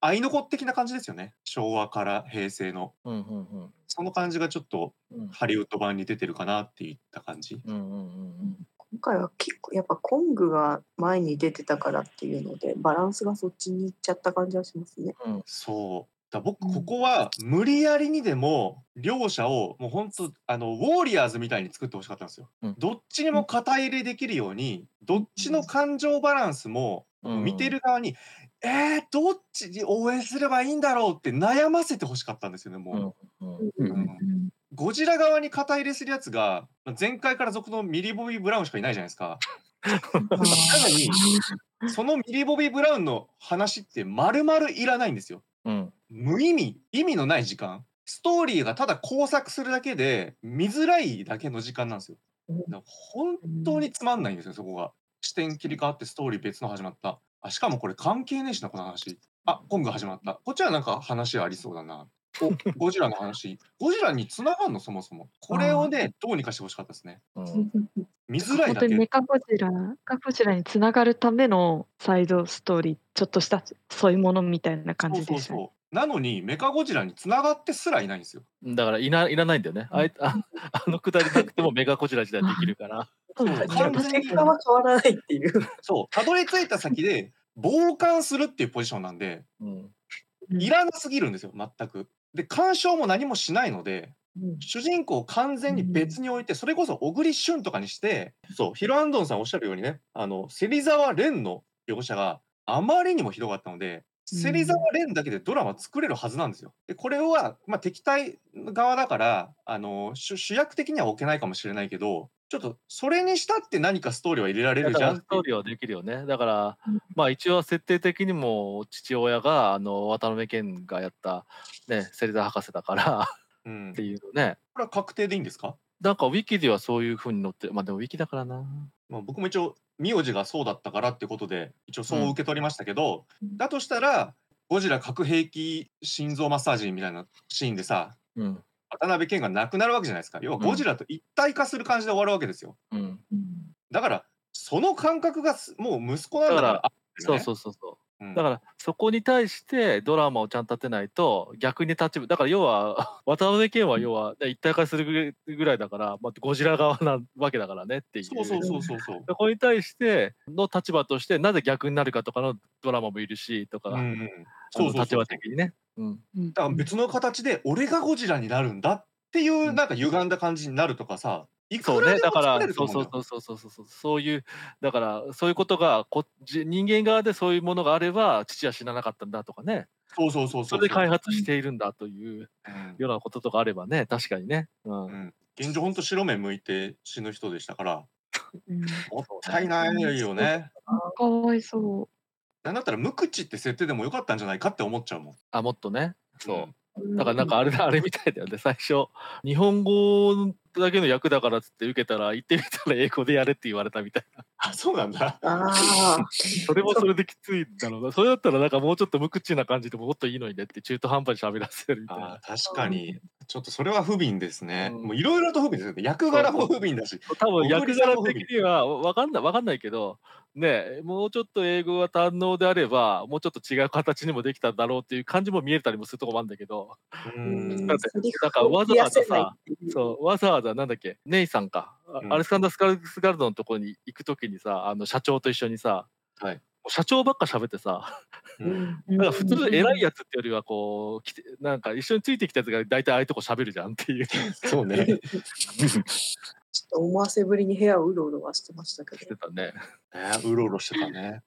合いの子的な感じですよね。昭和から平成の。 うんうんうんその感じがちょっとうんハリウッド版に出てるかなっていった感じ。 うんうんうん今回は結構やっぱコングが前に出てたからっていうのでバランスがそっちに行っちゃった感じはしますね。 そう。僕うんここは無理やりにでも両者をもう本当ウォーリアーズみたいに作ってほしかったんですよ。 うんどっちにも肩入れできるように、どっちの感情バランスもうん見てる側に、どっちに応援すればいいんだろうって悩ませてほしかったんですよね、もう。 うんうんゴジラ側に肩入れするやつが、前回から続のミリー・ボビー・ブラウンしかいないじゃないですか。なのに、そのミリー・ボビー・ブラウンの話って丸々いらないんですよ。 うん無意味、意味のない時間。ストーリーがただ工作するだけで、見づらいだけの時間なんですよ。だから本当につまんないんですよ、そこが。視点切り替わってストーリー別の始まった。しかもこれ関係ねえしな、この話。コング始まった。こっちはなんか話ありそうだな。ゴジラの話。ゴジラに繋がんの、そもそも。これをね、どうにかしてほしかったですね。 うん見づらいだけ。 本当にメカゴジラにつながるためのサイドストーリー、ちょっとしたそういうものみたいな感じでしたね。 なのに、メカゴジラに繋がってすらいないんですよ。 だからいらないんだよね。あのくだりなくてもメガゴジラ自体できるから。 そう完全に結果は変わらないっていう。 そう、たどり着いた先で、傍観するっていうポジションなんで、 うんいらなすぎるんですよ、全く。で、干渉も何もしないので、主人公を完全に別に置いて、それこそ小栗旬とかにして、そう、ヒロアンドンさんおっしゃるようにね、芹沢蓮の描写があまりにもひどかったので、芹沢蓮だけでドラマ作れるはずなんですよ。で、これは、敵対側だから、主役的には置けないかもしれないけど、ちょっとそれにしたって何かストーリーは入れられるじゃんストーリーはできるよね。だから、一応設定的にも父親が渡辺謙がやったね芹沢博士だからっていうのね。 これは確定でいいんですか？ なんかウィキではそういう風に載ってでもウィキだからな。 僕も一応名字がそうだったからってことで一応そう受け取りましたけど、だとしたらゴジラ核兵器心臓マッサージみたいなシーンでさ、渡辺謙が亡くなるわけじゃないですか。要はゴジラと一体化する感じで終わるわけですよ。だからその感覚がもう息子なんだから。 そう。だからそこに対してドラマをちゃんと立てないと逆にだから要は渡辺謙は要は一体化するぐらいだから、ゴジラ側なわけだからねっていう。 そう。 そこに対しての立場としてなぜ逆になるかとかのドラマもいるしとか、立場的にね。 だから別の形で俺がゴジラになるんだっていうなんか歪んだ感じになるとかさ。 そうね、だからそういうだからそういうことが人間側でそういうものがあれば父は死ななかったんだとかね。それで開発しているんだというようなこととかあればね、確かにね。 現状本当白目向いて死ぬ人でしたから、もったいないよね。 かわいそう。 なんだったら無口って設定でもよかったんじゃないかって思っちゃうもん。 もっとね。そう。だからなんかあれみたいだよね、最初日本語だけの役だからっつって受けたら行ってみたら英語でやれって言われたみたいな。 そうなんだ。 それもそれできついんだろうな。それだったらなんかもうちょっと無口な感じでももっといいのにねって中途半端に喋らせるみたいな。 確かにちょっとそれは不憫ですね。もういろいろと不憫ですよね。役柄も不憫だし。 多分役柄的には分かんないけどね、もうちょっと英語が堪能であればもうちょっと違う形にもできただろうっていう感じも見えたりもするとこもあるんだけど、なんかわざわざさ、わざわざなんだっけネイさんか、アレスカンダー・スカルスガルドのところに行くときにさ社長と一緒にさ、社長ばっか喋ってさ、なんか普通偉いやつってよりはこうなんか一緒についてきたやつが大体ああいうとこ喋るじゃんっていう。 そうね。 ちょっと思わせぶりに部屋をうろうろはしてましたけど。 してたね。 うろうろしてたね。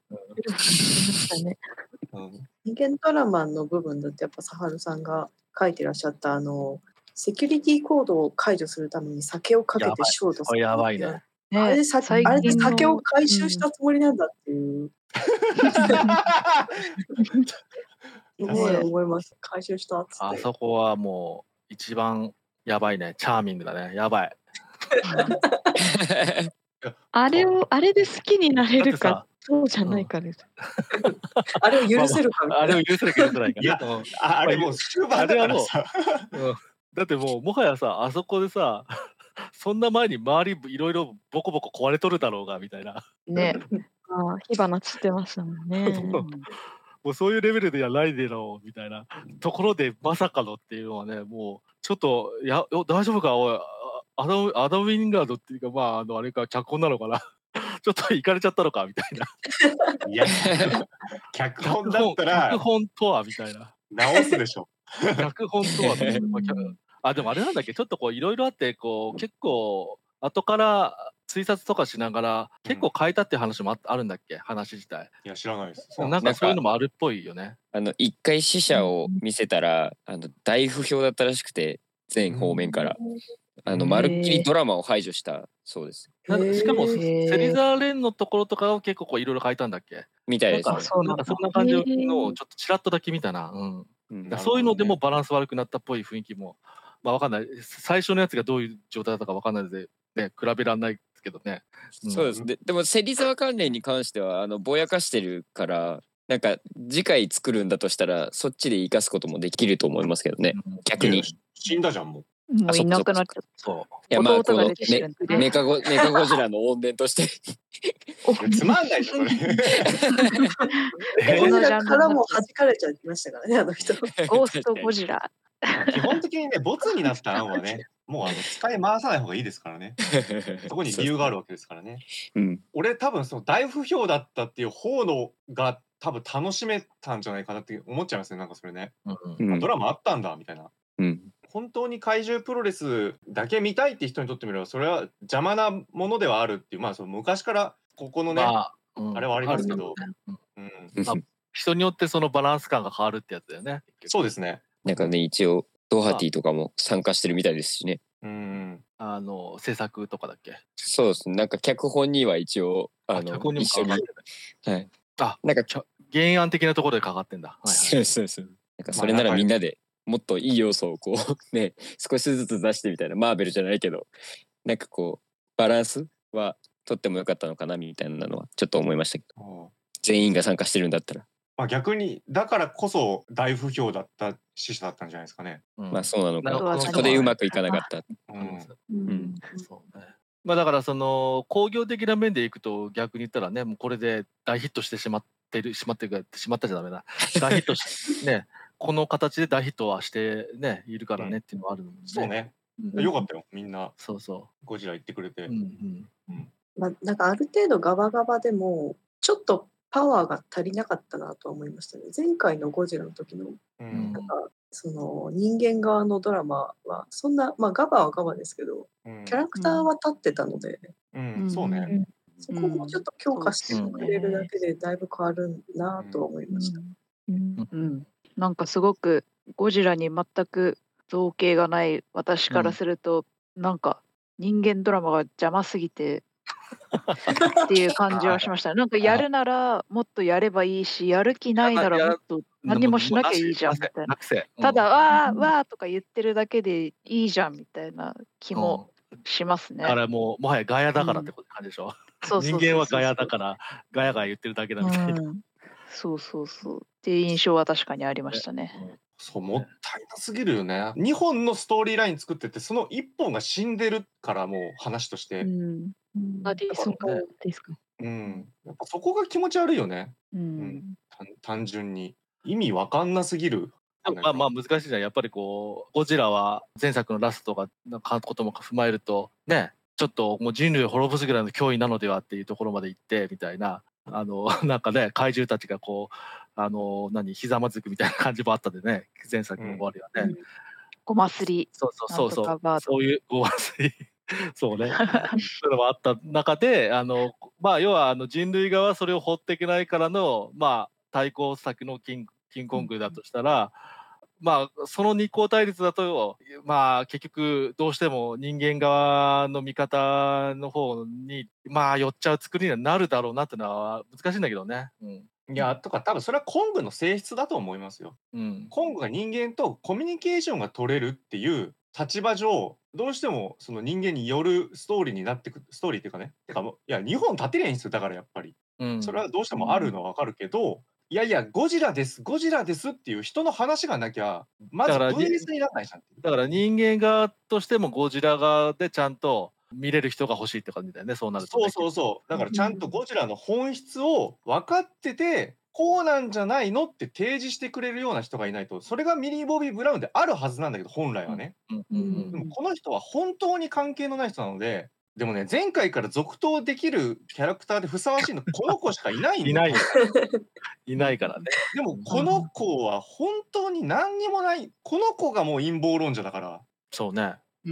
人間ドラマの部分だってやっぱサハルさんが書いてらっしゃったセキュリティコードを解除するために酒をかけてショートする。 やばいね。 あれで酒を回収したつもりなんだっていう。思います。回収したっつって。 あそこはもう一番やばいね。チャーミングだね。やばい。 あれで好きになれるかそうじゃないかです。 あれを許せるか。 あれを許せるか許せないか。 いや、あれもう終盤だからさ。 だってもうもはやさあそこでさそんな前に周りいろいろボコボコ壊れとるだろうがみたいな。 ね。 火花散ってましたもんね。 ももうそういうレベルではないでろうみたいなところでまさかのっていうのはね、もうちょっと大丈夫かおい、アダム・ウィンガードっていうか、まああれか脚本なのかなちょっと行かれちゃったのかみたいな。 いや脚本だったら脚本とはみたいな。 直すでしょ。 脚本とはでもあれなんだっけ、ちょっとこういろいろあってこう結構後から推察とかしながら結構変えたっていう話もあるんだっけ、話自体。 いや知らないです。 なんかそういうのもあるっぽいよね。 一回死者を見せたら大不評だったらしくて、全方面からまるっきりドラマを排除したそうです。 しかもセリザーレンのところとかを結構いろいろ変えたんだっけみたいですね。 なんかそんな感じのちょっとちらっとだけ見たな。そういうのでもバランス悪くなったっぽい雰囲気も、まあわかんない。最初のやつがどういう状態だったかわかんないので、ね、比べられないですけどね。 そうです。でも芹沢関連に関してはぼやかしてるから、なんか次回作るんだとしたらそっちで生かすこともできると思いますけどね。逆に。 死んだじゃんもう。 もういなくなっちゃった。 そう。 いやまあ弟が出てくるんでねメカゴジラの怨念としてつまんないじゃんそれ。 ゴジラからも弾かれちゃいましたからね、あの人。 ゴーストゴジラ。 基本的にね、ボツになった案はね、もう使い回さない方がいいですからね。そこに理由があるわけですからね。俺多分その大不評だったっていう方のが多分楽しめたんじゃないかなって思っちゃいますね、なんかそれね。ドラマあったんだみたいな。本当に怪獣プロレスだけ見たいって人にとってみればそれは邪魔なものではあるっていう、まあその昔からここのね、あれはありますけど、 人によってそのバランス感が変わるってやつだよね。 そうですね。 なんかね、一応ドハティとかも参加してるみたいですしね。 制作とかだっけ。 そうですね。なんか脚本には一応脚本にも一緒に、はい。 なんか原案的なところでかかってんだ。 そうそうそう。なんかそれならみんなでもっといい要素をこうね、少しずつ出してみたいな、マーベルじゃないけど、なんかこうバランスはとっても良かったのかなみたいなのはちょっと思いましたけど、全員が参加してるんだったら。 まあ逆にだからこそ大不評だった死者だったんじゃないですかね。 まあそうなのか。そこでうまくいかなかった。 まあだからその工業的な面でいくと逆に言ったらね、もうこれで大ヒットしてしまったじゃダメだ。大ヒットね、この形で大ヒットはしてねいるからねっていうのはあるので、 そうね。よかったよみんな。 そうゴジラ言ってくれて。 まあなんかある程度ガバガバでもちょっとパワーが足りなかったなとは思いましたね。前回のゴジラの時のなんかその人間側のドラマはそんな、まあガバはガバですけど、キャラクターは立ってたので、 そうね。 そこもちょっと強化してくれるだけでだいぶ変わるなと思いました。 なんかすごくゴジラに全く造形がない私からすると、なんか人間ドラマが邪魔すぎてっていう感じはしました。なんかやるならもっとやればいいし、やる気ないならもっと何もしなきゃいいじゃんみたいな。ただわーとか言ってるだけでいいじゃんみたいな気もしますね。 だからもはやガヤだからって感じでしょ。人間はガヤだからガヤ言ってるだけだみたいな。 そうっていう印象は確かにありましたね。 そうもったいなすぎるよね。2本のストーリーライン作っててその1本が死んでるからもう話として。 そうですか。 やっぱそこが気持ち悪いよね。単純に意味わかんなすぎる。 まあ難しいじゃん。やっぱりこうゴジラは前作のラストがことも踏まえるとね、ちょっともう人類を滅ぼすぐらいの脅威なのではっていうところまで行ってみたいな。なんかね怪獣たちがこうひざまずくみたいな感じもあったんでね、前作の終わりはね。 ごますり。 そういうごますり。そうね。そういうのもあった中でまあ要は人類側はそれを放っていけないからのまあ対抗策のキンコングだとしたら、まあその二項対立だとまあ結局どうしても人間側の味方の方にまあ寄っちゃう作りにはなるだろうなっていうのは難しいんだけどね。 いやとか多分それはコングの性質だと思いますよ。コングが人間とコミュニケーションが取れるっていう立場上どうしてもその人間によるストーリーになってくストーリーっていうかね、いや2本立てりゃいいんですよ。だからやっぱり、それはどうしてもあるのはわかるけど、いやいやゴジラですっていう人の話がなきゃまず分裂にならないじゃん。 だから人間側としてもゴジラ側でちゃんと見れる人が欲しいって感じだよね。そうなると、ね、 そうだからちゃんとゴジラの本質を分かっててこうなんじゃないのって提示してくれるような人がいないと、それがミリー・ボビー・ブラウンであるはずなんだけど、本来はね。でもこの人は本当に関係のない人なので、でもね、前回から続投できるキャラクターでふさわしいのこの子しかいないんだよ。 いないいないからね。 でもこの子は本当に何にもない、この子がもう陰謀論者だから。 そうね。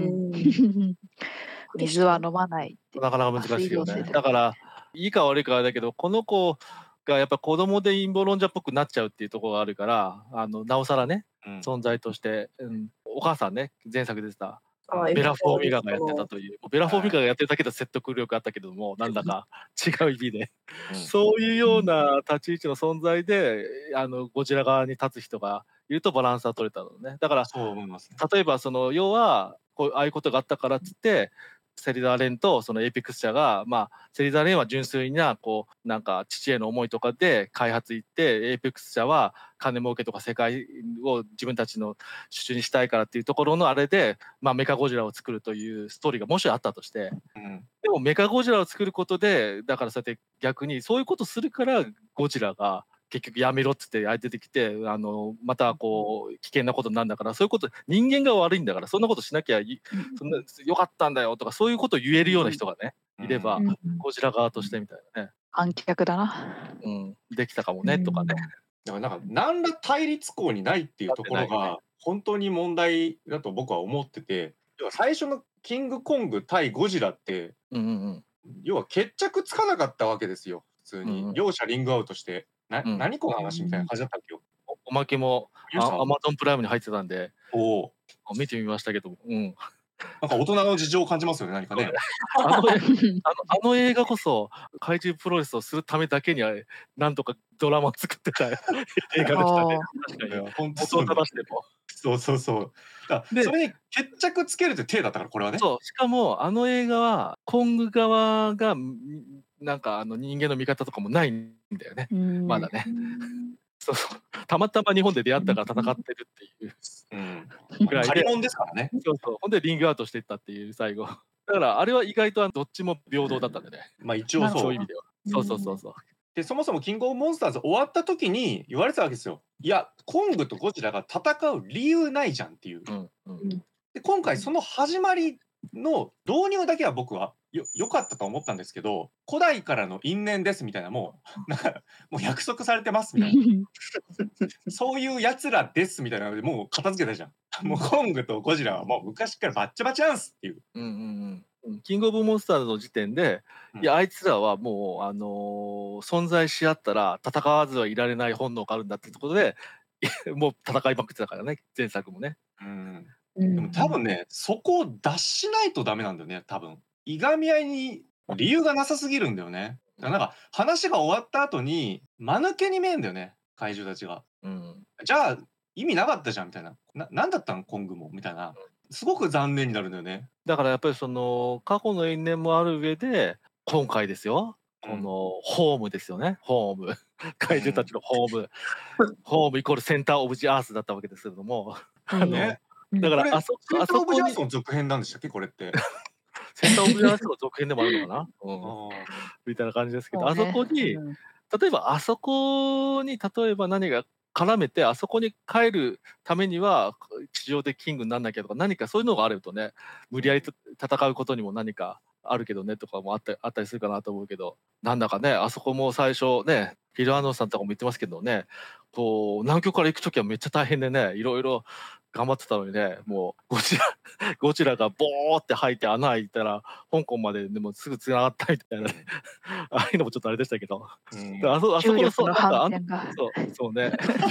水は飲まないって。 なかなか難しいよね。だからいいか悪いかだけど、この子がやっぱ子供で陰謀論者っぽくなっちゃうっていうところがあるから、なおさらね、存在として、お母さんね、前作でしたベラ・フォーミガがやってたという、ベラ・フォーミガがやってたけど説得力あったけども、なんだか違う意味で、そういうような立ち位置の存在で、ゴジラ側に立つ人がいるとバランスは取れたのね。だから、 そう思いますね。 例えば要はああいうことがあったからっつって、セリザーレンとそのエイペックス社が、セリザーレンは純粋ななんか父への思いとかで開発行って、エイペックス社は金儲けとか世界を自分たちの手中にしたいからっていうところのあれで、メカゴジラを作るというストーリーがもしあったとして、でもメカゴジラを作ることで、だからそうやって逆にそういうことするからゴジラが結局やめろっつって出てきて、また危険なことになるんだから、そういうこと人間が悪いんだから、そんなことしなきゃそんなよかったんだよとか、そういうことを言えるような人がね、いれば、ゴジラ側としてみたいなね、 観客だな、 できたかもねとかね。 だからなんか何ら対立項にないっていうところが本当に問題だと僕は思ってて、要は最初のキングコング対ゴジラって、要は決着つかなかったわけですよ、普通に。両者リングアウトして。何この話みたいな感じだったっけよ。 おまけもアマゾンプライムに入ってたんで、見てみましたけども、 なんか大人の事情を感じますよね、何かね。 あの映画こそ怪獣プロレスをするためだけにはなんとかドラマを作ってた映画でしたね。確かに。 本当そう。そうそうそう。でそれに決着つけるって体だったからこれはね。 そう、しかもあの映画はコング側がなんか人間の味方とかもないんだよね。まだね。そうそう。たまたま日本で出会ったから戦ってるっていうぐらいで。 借り物ですからね。 そうそう。ほんでリングアウトしていったっていう最後。だからあれは意外とどっちも平等だったんでね。 一応そういう意味では。そう。 でそもそもキングオブモンスターズ終わった時に言われてたわけですよ。いやコングとゴジラが戦う理由ないじゃんっていう。で今回その始まりの導入だけは僕は良かったと思ったんですけど、古代からの因縁ですみたいな、もう約束されてますみたいなそういうやつらですみたいなのでもう片付けたじゃん。もうコングとゴジラはもう昔からバッチャバチャンスっていう。 キングオブモンスターズの時点で、いやあいつらはもう存在し合ったら戦わずはいられない本能があるんだってところでもう戦いまくってたからね、前作もね。 でも多分ね、そこを脱しないとダメなんだよね、多分。いがみ合いに理由がなさすぎるんだよね。なんか話が終わった後に間抜けに見えんだよね、怪獣たちが。じゃあ意味なかったじゃんみたいな。なんだったんコングもみたいな。すごく残念になるんだよね。 だからやっぱり過去の因縁もある上で今回ですよ。このホームですよね。ホーム。怪獣たちのホーム。ホームイコールセンターオブジアースだったわけですけれども。だからセンターオブジャースの続編なんでしたっけこれって。 センターオブジャースの続編でもあるのかな、みたいな感じですけど、あそこに例えばあそこに例えば何が絡めてあそこに帰るためには地上でキングになんなきゃとか何かそういうのがあるとね、無理やり戦うことにも何かあるけどねとかもあったりするかなと思うけど、なんだかねあそこも最初ねフィル・アノンさんとかも言ってますけどね、南極から行く時はめっちゃ大変でね、いろいろ頑張ってたのにね、もうゴジラがボーって入って穴開いたら香港まででもすぐつながったみたいな、ああいうのもちょっとあれでしたけど、あそこのそうね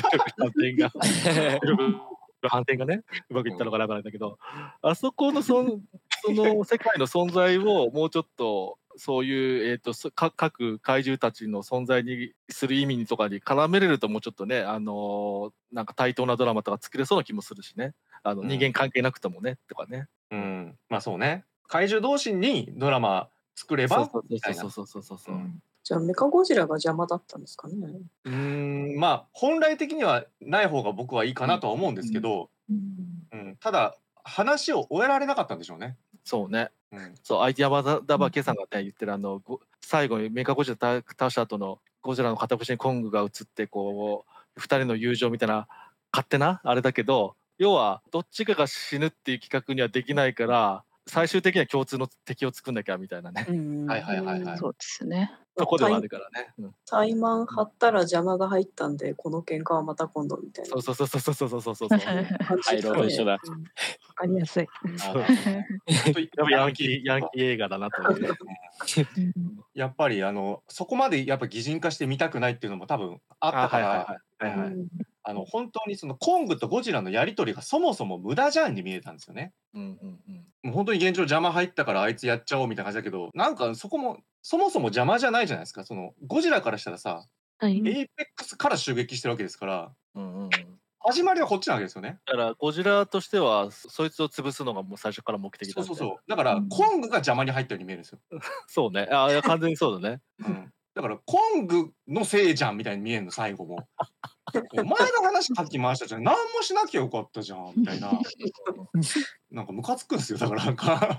反転がねうまくいったのかなからだけど、あそこのその世界の存在をもうちょっとそういう各怪獣たちの存在にする意味とかに絡めれるともうちょっとねなんか対等なドラマとか作れそうな気もするしね、人間関係なくてもねとかね。 まあそうね。怪獣同士にドラマ作ればみたいな。 じゃあメカゴジラが邪魔だったんですかね。 まあ本来的にはない方が僕はいいかなとは思うんですけど、ただ話を終えられなかったんでしょうね。 そうね。そう相手山田バケさんがね言ってる最後にメカゴジラ倒した後のゴジラの片節にコングが映ってこう2人の友情みたいな勝手なあれだけど、要はどっちかが死ぬっていう企画にはできないから最終的には共通の敵を作んなきゃみたいなね、 はいはいはいはい。 そうですね。 とこではあるからね。 タイマン張ったら邪魔が入ったんで、この喧嘩はまた今度みたいなそうそうそうそうそうそうそうそう。 感じ廃炉と一緒だ。 わかりやすい。 あやっぱヤンキー映画だなという。 やっぱりそこまでやっぱ擬人化して見たくないっていうのも多分あったから本当にそのコングとゴジラのやり取りがそもそも無駄じゃんに見えたんですよね。もう本当に現状邪魔入ったからあいつやっちゃおうみたいな感じだけど、なんかそこもそもそも邪魔じゃないじゃないですか。そのゴジラからしたらさ、エイペックスから襲撃してるわけですから、始まりはこっちなわけですよね。 だからゴジラとしてはそいつを潰すのがもう最初から目的だ。 そうだからコングが邪魔に入ったように見えるんですよ。 そうね。いや完全にそうだね。 だからコングのせいじゃんみたいに見えるの最後も。お前の話書き回したじゃん、何もしなきゃよかったじゃんみたいな。なんかムカつくんですよ、だからなんか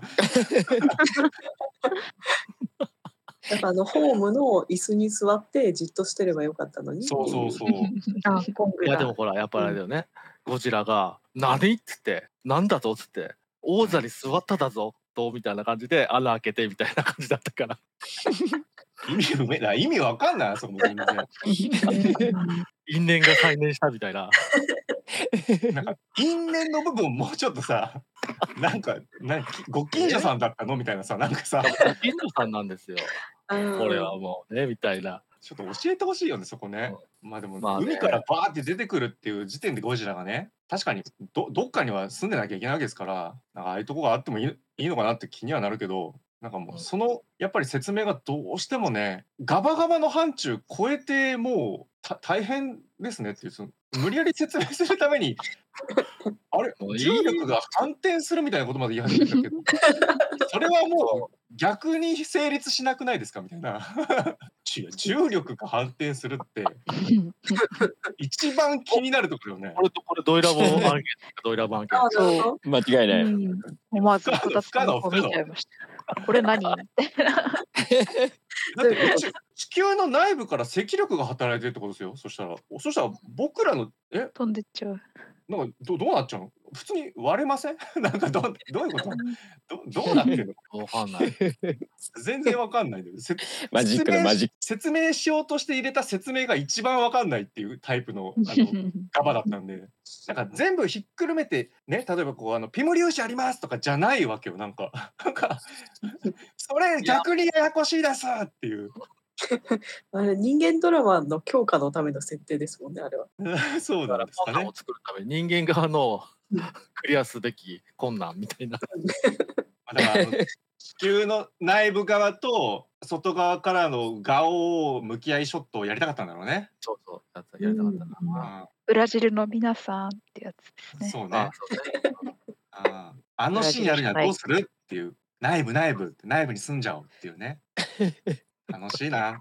だからホームの椅子に座ってじっとしてればよかったのに。 そう。 いやでもほらやっぱあれだよね。ゴジラが何っつってなんだぞっつって大座に座っただぞとみたいな感じで穴開けてみたいな感じだったから。 意味わかんない、そこも全然。 因縁が再燃したみたいな。 なんか因縁の部分もうちょっとさ、なんかご近所さんだったのみたいなさ、なんかさ、 ご近所さんなんですよ。これはもうねみたいな。 ちょっと教えてほしいよね、そこね。まあでも海からバーって出てくるっていう時点でゴジラがね、確かにどっかには住んでなきゃいけないわけですから、なんかああいうとこがあってもいいのかなって気にはなるけど、なんかもうそのやっぱり説明がどうしてもね、ガバガバの範疇超えてもう大変ですねっていう、その無理やり説明するためにあれ重力が反転するみたいなことまで言い始めたけど、それはもう逆に成立しなくないですかみたいな。重力が反転するって一番気になるところよね。 これドイラボアンケート、ドイラボアンケート。 間違いない。 思わず2つの方見ちゃいました。これ何みたいな。 だって地球の内部から赤力が働いてるってことですよ。そしたら僕らの飛んでっちゃう。 なんかどうなっちゃうの？普通に割れません？なんかどういうこと？どうなってるの？ わかんない。 全然わかんないんだよ。 マジックのマジック。 説明しようとして入れた説明が一番わかんないっていうタイプのガバだったんで、なんか全部ひっくるめてね、例えばこうピム粒子ありますとかじゃないわけよ。なんかそれ逆にややこしいですっていう。 あれ人間ドラマの強化のための設定ですもんね、あれは。 そうなんですかね。 を作るために人間側のクリアすべき困難みたいな。 だから地球の内部側と外側からの顔を向き合いショットをやりたかったんだろうね。 そうやりたかったな。 ブラジルの皆さんってやつですね。 そうね。あのシーンやるにはどうするっていう、内部に住んじゃおうっていうね。楽しいな。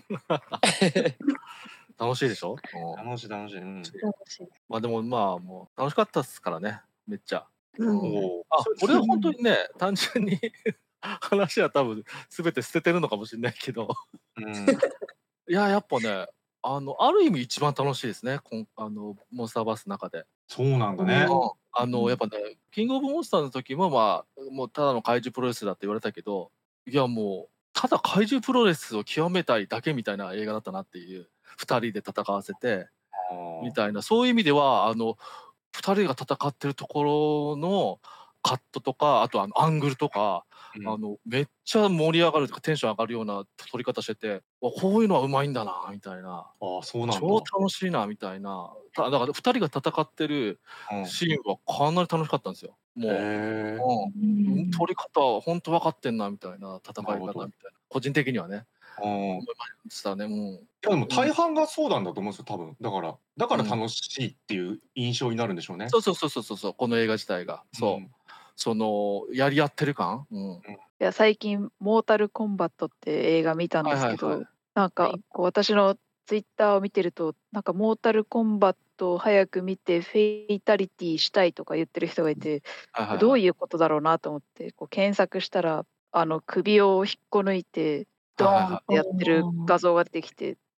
楽しいでしょ？ 楽しい。 まあでももう楽しかったっすからね、めっちゃ。 俺は本当にね、単純に話は多分全て捨ててるのかもしれないけど、いややっぱね、ある意味一番楽しいですね。モンスターバースの中で。 そうなんだね。 やっぱね、キングオブモンスターの時ももうただの怪獣プロレスだって言われたけど、いやもうただ怪獣プロレスを極めたいだけみたいな映画だったなっていう、2人で戦わせてみたいな、そういう意味では2人が戦ってるところのカットとか、あとアングルとか、めっちゃ盛り上がるとかテンション上がるような撮り方してて、こういうのはうまいんだなみたいな、 そうなんだ。 超楽しいなみたいな。だから2人が戦ってるシーンはかなり楽しかったんですよ。もう撮り方本当分かってんなみたいな、戦い方みたいな、個人的にはね思いましたね。 いやでも大半がそうなんだと思うんですよ、多分。だから楽しいっていう印象になるんでしょうね。 そうこの映画自体がそのやり合ってる感。 いや最近モータルコンバットって映画見たんですけど、なんかこう私のツイッターを見てると、なんかモータルコンバットを早く見てフェイタリティしたいとか言ってる人がいて、どういうことだろうなと思ってこう検索したら、首を引っこ抜いてドーンってやってる画像が出てきて、で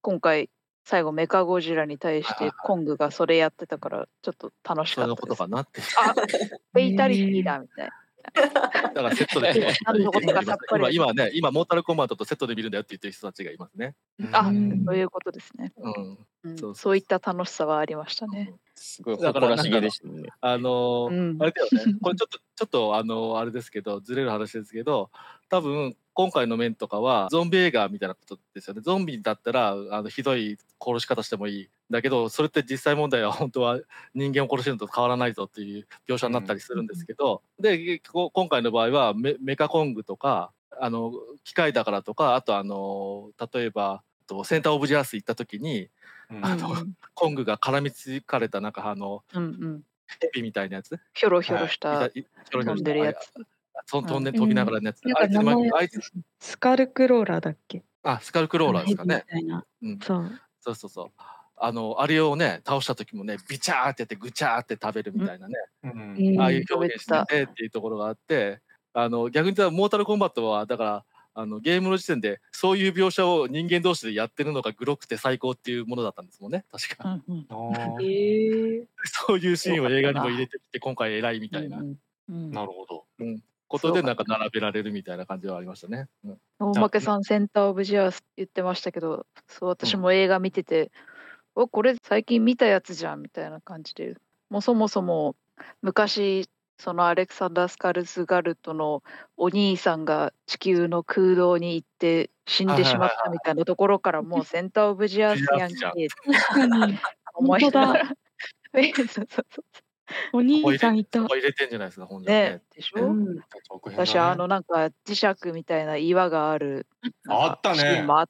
今回最後メカゴジラに対してはいはいはいコングがそれやってたからちょっと楽しそれのことかったです。 かなって。 あ、フェイタリティだみたいな。 だからセットで見る何のことかさっぱり。 今モータルコンバットとセットで見るんだよって言ってる人たちがいますね。 あ、 うんそういうことですね。そういった楽しさはありましたね。 すごい誇らしげでしたね。 あれだよね。これちょっとあれですけど、ずれる話ですけど、多分今回の面とかはゾンビ映画みたいなことですよね。ゾンビだったらひどい殺し方してもいい。だけどそれって実際問題は本当は人間を殺してるのと変わらないぞっていう描写になったりするんですけど、で今回の場合はメカコングとか機械だからとか、あと例えばセンターオブジャース行った時にコングが絡みつかれたなんかヘビみたいなやつ、 ひょろひょろした飛んでるやつ、 飛びながらのやつ、 あいつスカルクローラーだっけ？ スカルクローラーですかね。そうあれをね倒した時もねビチャーってやってグチャーって食べるみたいなね、ああいう表現しててっていうところがあって、逆に言ったらモータルコンバットはだからゲームの時点でそういう描写を人間同士でやってるのがグロくて最高っていうものだったんですもんね、確か。そういうシーンを映画にも入れてきて今回偉いみたいな、 なるほど、 ことでなんか並べられるみたいな感じはありましたね。 大負けさんセンターオブジアース言ってましたけど、そう私も映画見てて、これ最近見たやつじゃんみたいな感じで、もうそもそも昔そのアレクサンダー・スカルスガルトのお兄さんが地球の空洞に行って死んでしまったみたいなところからもうセンターオブジアースやんけって思いながらお兄さんいた。 入れてんじゃないですか、本ね。でしょ？私なんか磁石みたいな岩がある。 あったね。 あった。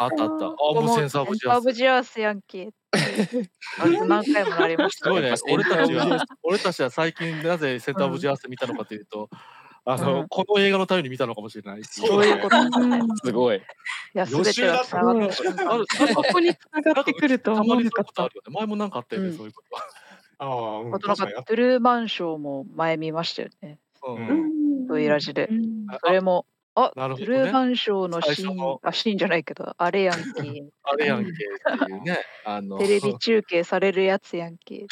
もうセンターオブジアースやんけ。何回もなりました。 すごいね。俺たちは最近なぜセンターオブジアース見たのかというと、この映画のために見たのかもしれない。 そういうことすごい。 いや、全てはつながってる。 ここにつながってくるとは思わなかった。 前もなんかあったよね、そういうことは。 あとなんかトゥルーマンショーも前見ましたよね。ドイラジで。それもトゥルーマンショーのシーンじゃないけど、あれやんけ。 あれやんけっていうね。 テレビ中継されるやつやんけ。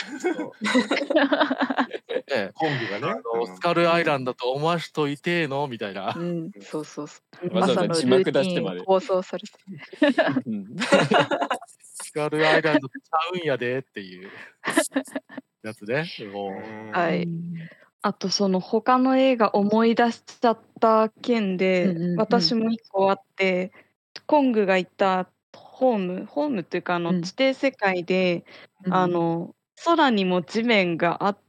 コンビがね。 スカルアイランドと思わしといてのみたいな。 そうそうそう。 わざわざ字幕出してまで。 放送されて。 スカルアイランドちゃうんやでっていうやつね。 はい。 あとその他の映画思い出しちゃった件で、私も一個あって、コングが言ったホームっていうか地底世界で、空にも地面があって、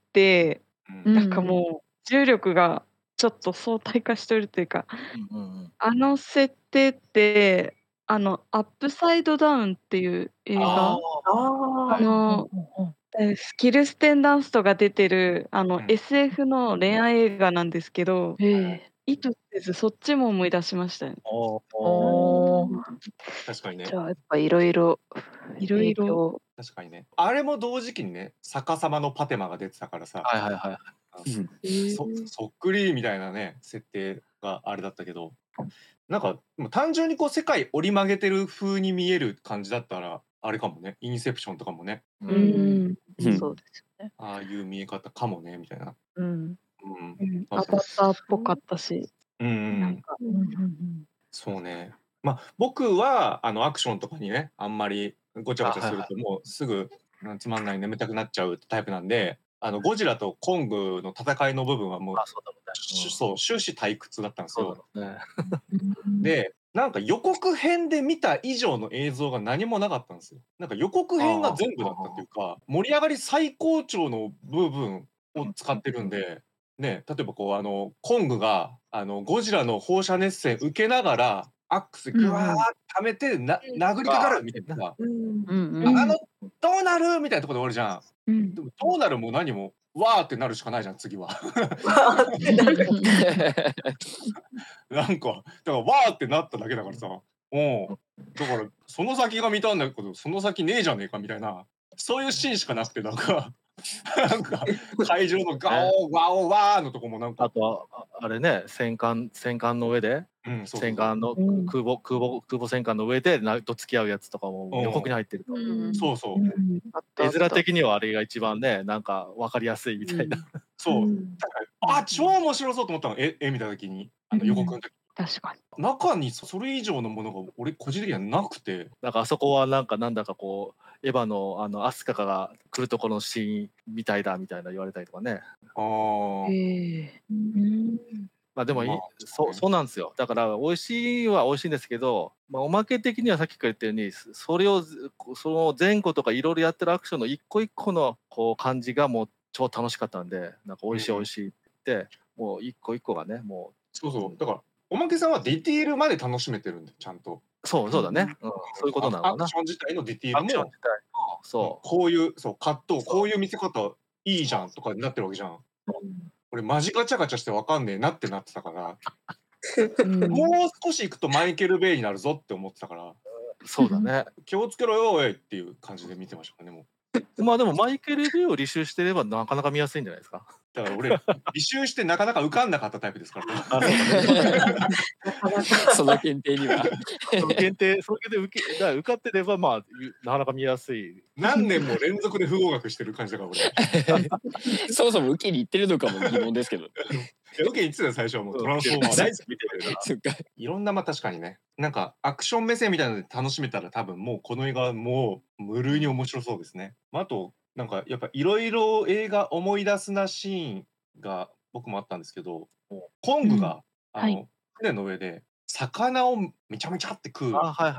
なんかもう重力がちょっと相対化してるというか、設定ってアップサイドダウンっていう映画、キルステン・ダンストが出てるSF の恋愛映画なんですけど、意図せずそっちも思い出しましたね。 確かにね。 じゃあやっぱいろいろ確かにね。あれも同時期にね、逆さまのパテマが出てたからさ。そっくりみたいなね設定があれだったけど、なんか単純にこう世界折り曲げてる風に見える感じだったらあれかもね、インセプションとかもね。 そうですよね。 ああいう見え方かもねみたいな。 アバターっぽかったし。 そうね。まあ僕はアクションとかにねあんまりごちゃごちゃするともうすぐつまんない眠たくなっちゃうタイプなんで。ゴジラとコングの戦いの部分はもう終始退屈だったんですよ。でなんか予告編で見た以上の映像が何もなかったんですよ。なんか予告編が全部だったっていうか、盛り上がり最高潮の部分を使ってるんで、ね、例えばこうコングがゴジラの放射熱線受けながらアックスグワーッ溜めて殴りかかるみたいな、どうなるみたいなところで終わるじゃん。でもどうなるも何もわーってなるしかないじゃん次は。なんかだからわーってなっただけだからさ、だからその先が見たんだけどその先ねえじゃねえかみたいな、そういうシーンしかなくて、なんか会場のガオーワオワーのとこもなんか、 あとあれね、戦艦の上で戦艦の空母戦艦の上でと付き合うやつとかも予告に入ってると。 そうそう。 絵面的にはあれが一番ね、なんか分かりやすいみたいな。 そう。超面白そうと思ったの、絵見た時に、予告の時。 確かに。 中にそれ以上のものが俺個人的にはなくて。 なんかあそこはなんだかこうエヴァのアスカが来るところのシーンみたいだみたいな言われたりとかね。まあでもそうなんですよ。だから美味しいは美味しいんですけど、まあ、おまけ的にはさっきから言ったようにその前後とかいろいろやってるアクションの一個一個のこう感じがもう超楽しかったんで、なんか美味しい美味しいって言って、もう一個一個がねもうそうだからおまけさんはディティールまで楽しめてるんでちゃんと。 そうだね、そういうことなのかな。 アクション自体のディティールもそうこういう葛藤こういう見せ方いいじゃんとかになってるわけじゃん。俺マジガチャガチャしてわかんねえなってなってたからもう少し行くとマイケル・ベイになるぞって思ってたから。 そうだね。 気をつけろよおいっていう感じで見てましたからねもう。 まあでもマイケル・ベイを履修してればなかなか見やすいんじゃないですか。 だから俺履修してなかなか受かんなかったタイプですから。 その検定にはその検定で受かってればまあなかなか見やすい。 何年も連続で不合格してる感じだから俺。 そもそも受けに行ってるのかも疑問ですけど。 受けに行ってたよ最初はもうトランスフォーマー大好き見てるな。 そっか。 いろんな確かにねなんかアクション目線みたいなので楽しめたら多分もうこの映画もう無類に面白そうですね。あとなんかやっぱいろいろ映画思い出すなシーンが僕もあったんですけど、コングが船の上で魚をめちゃめちゃって食う。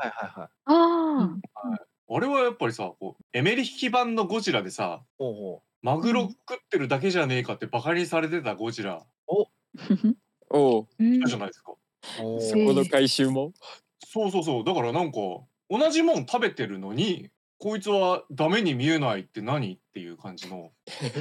あれはやっぱりさエメリッヒ版のゴジラでさマグロ食ってるだけじゃねえかってバカにされてたゴジラじゃないですか。 そこの回収もそうだからなんか同じもん食べてるのにこいつはダメに見えないって何っていう感じの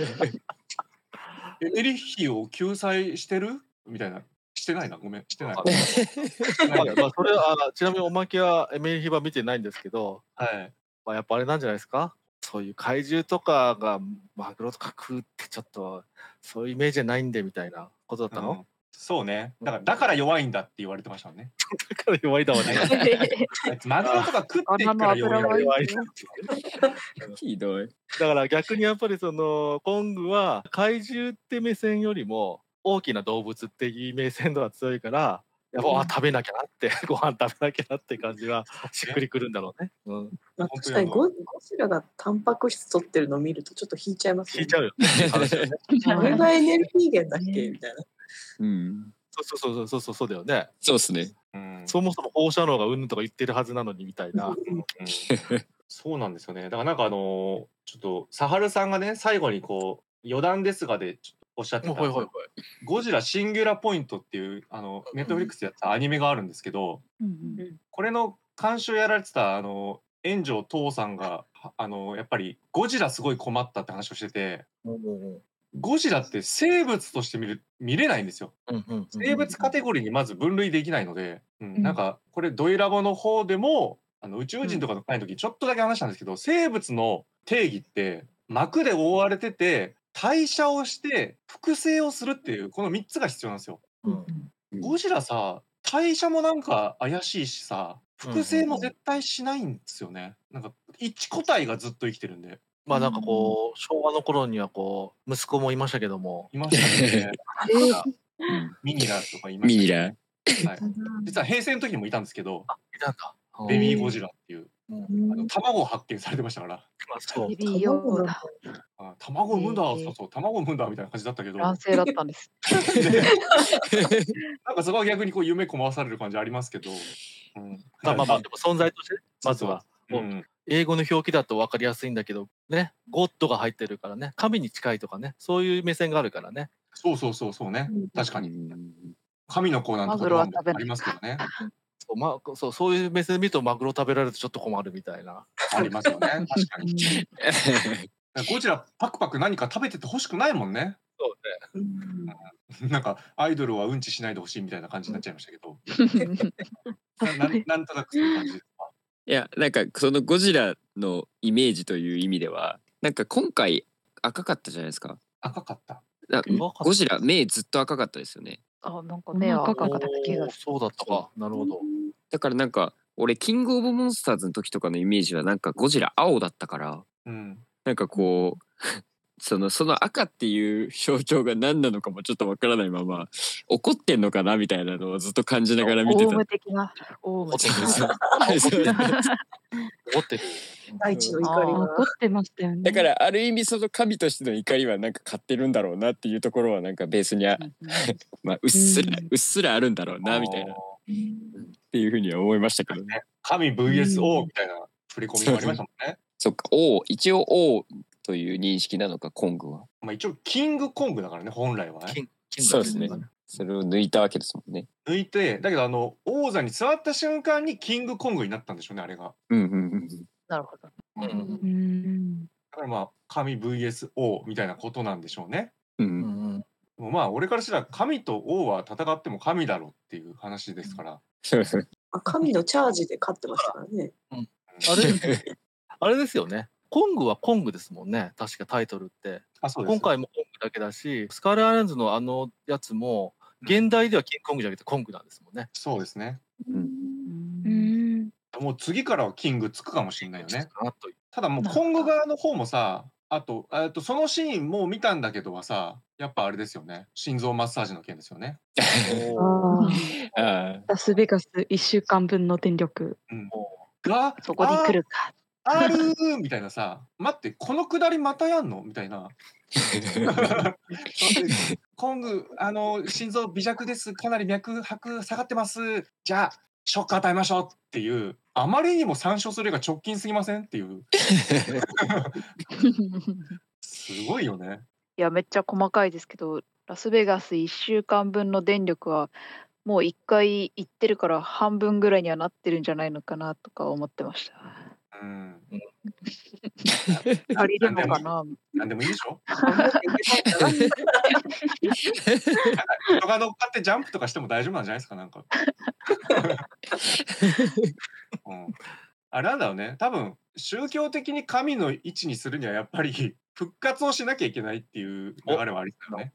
エメリッヒを救済してるみたいな。してないなごめんしてない。 まあそれはちなみにおまけはエメリッヒ版見てないんですけど、まあやっぱあれなんじゃないですか。そういう怪獣とかがマグロとか食うってちょっとそういうイメージじゃないんでみたいなことだったの？ そうね。だから弱いんだって言われてましたね。 だから弱いだわね。 マグロとか食ってるから弱い。 ひどい。 だから逆にやっぱりそのコングは怪獣って目線よりも大きな動物っていう目線度が強いから、やっぱ食べなきゃなってご飯食べなきゃなって感じがしっくりくるんだろうね。 確かにゴジラがタンパク質取ってるのを見るとちょっと引いちゃいますよね。引いちゃうよ。 あれがエネルギー源だっけみたいな。 そうだよね。 そうですね。 そもそも放射能がうんぬとか言ってるはずなのにみたいな。 そうなんですよね。だからなんかちょっとサハルさんがね最後に余談ですがでちょっとおっしゃってたゴジラシンギュラポイントっていうネットフリックスでやったアニメがあるんですけど、これの監修やられてた炎上父さんがやっぱりゴジラすごい困ったって話をしてて、ゴジラって生物として見れないんですよ。生物カテゴリーにまず分類できないので、なんかこれドイラボの方でも宇宙人とかの回の時ちょっとだけ話したんですけど、生物の定義って膜で覆われてて代謝をして複製をするっていうこの3つが必要なんですよ。ゴジラさ代謝もなんか怪しいしさ複製も絶対しないんですよね。なんか一個体がずっと生きてるんで。 まあなんか昭和の頃には息子もいましたけども。 いましたね。ミニラとかいました。 ミニラ。 実は平成の時にもいたんですけど。 いたんだ。 ベビーゴジラっていう卵を発見されてましたから。 ベビーヨーダ。 卵産むんだ、そう卵産むんだみたいな感じだったけど。 男性だったんです。 なんかそこは逆に夢込まされる感じありますけど。 まあでも存在としてまずは英語の表記だと分かりやすいんだけどね、ゴッドが入ってるからね、神に近いとかね、そういう目線があるからね。 そうね、確かに。神の子なんてこともありますけどね。 そういう目線で見るとマグロ食べられるとちょっと困るみたいな。 ありますよね。確かに。ゴジラパクパク何か食べてて欲しくないもんね。 そうね。なんかアイドルはうんちしないでほしいみたいな感じになっちゃいましたけど。なんとなくそういう感じですか。 いやなんかそのゴジラのイメージという意味ではなんか今回赤かったじゃないですか。 赤かった。 ゴジラ目ずっと赤かったですよね。 なんかこんな赤赤かかったった気がする。 そうだったか。なるほど。 だからなんか俺キングオブモンスターズの時とかのイメージはなんかゴジラ青だったから、なんかこうその赤っていう象徴が何なのかもちょっとわからないまま怒ってんのかなみたいなのをずっと感じながら見てた。 オウム的な。オウム的な。 怒ってる。 大地の怒りが。 怒ってましたよね。 だからある意味その神としての怒りはなんか買ってるんだろうなっていうところはなんかベースにまあうっすらあるんだろうなみたいなっていうふうには思いましたけどね。 神 VS 王みたいな振り込みもありましたもんね。 そっか、王、一応王という認識なのか、コングは。 まあ一応キングコングだからね、本来はね。 そうですね。それを抜いたわけですもんね。 抜いて、だけど王座に座った瞬間にキングコングになったんでしょうね、あれが。 なるほど。 だからまあ神 VS 王みたいなことなんでしょうね。でもまあ俺からしたら神と王は戦っても神だろうっていう話ですから。 神のチャージで勝ってましたからね。 あれですよね。コングはコングですもんね。確かタイトルって。今回もコングだけだし、スカーレ・アイランズのあのやつも現代ではキングコングじゃなくてコングなんですもんね。 そうですね。もう次からはキングつくかもしれないよね。ただもうコング側の方もさ、あとそのシーンもう見たんだけどはさ、やっぱあれですよね。心臓マッサージの件ですよね。 ラスベガス1週間分の電力。 そこに来るか。 あるーみたいなさ、待ってこのくだりまたやんのみたいな。コング心臓微弱です。かなり脈拍下がってます。じゃあショック与えましょうっていう、あまりにも参照するが直近すぎませんっていう。すごいよね。 いやめっちゃ細かいですけど、ラスベガス1週間分の電力はもう1回行ってるから半分ぐらいにはなってるんじゃないのかなとか思ってました。足りるのかな。 なんでもいいでしょ。人が乗っかってジャンプとかしても大丈夫なんじゃないですか、なんか。あれなんだろうね。多分宗教的に神の位置にするにはやっぱり復活をしなきゃいけないっていう流れはありますよね。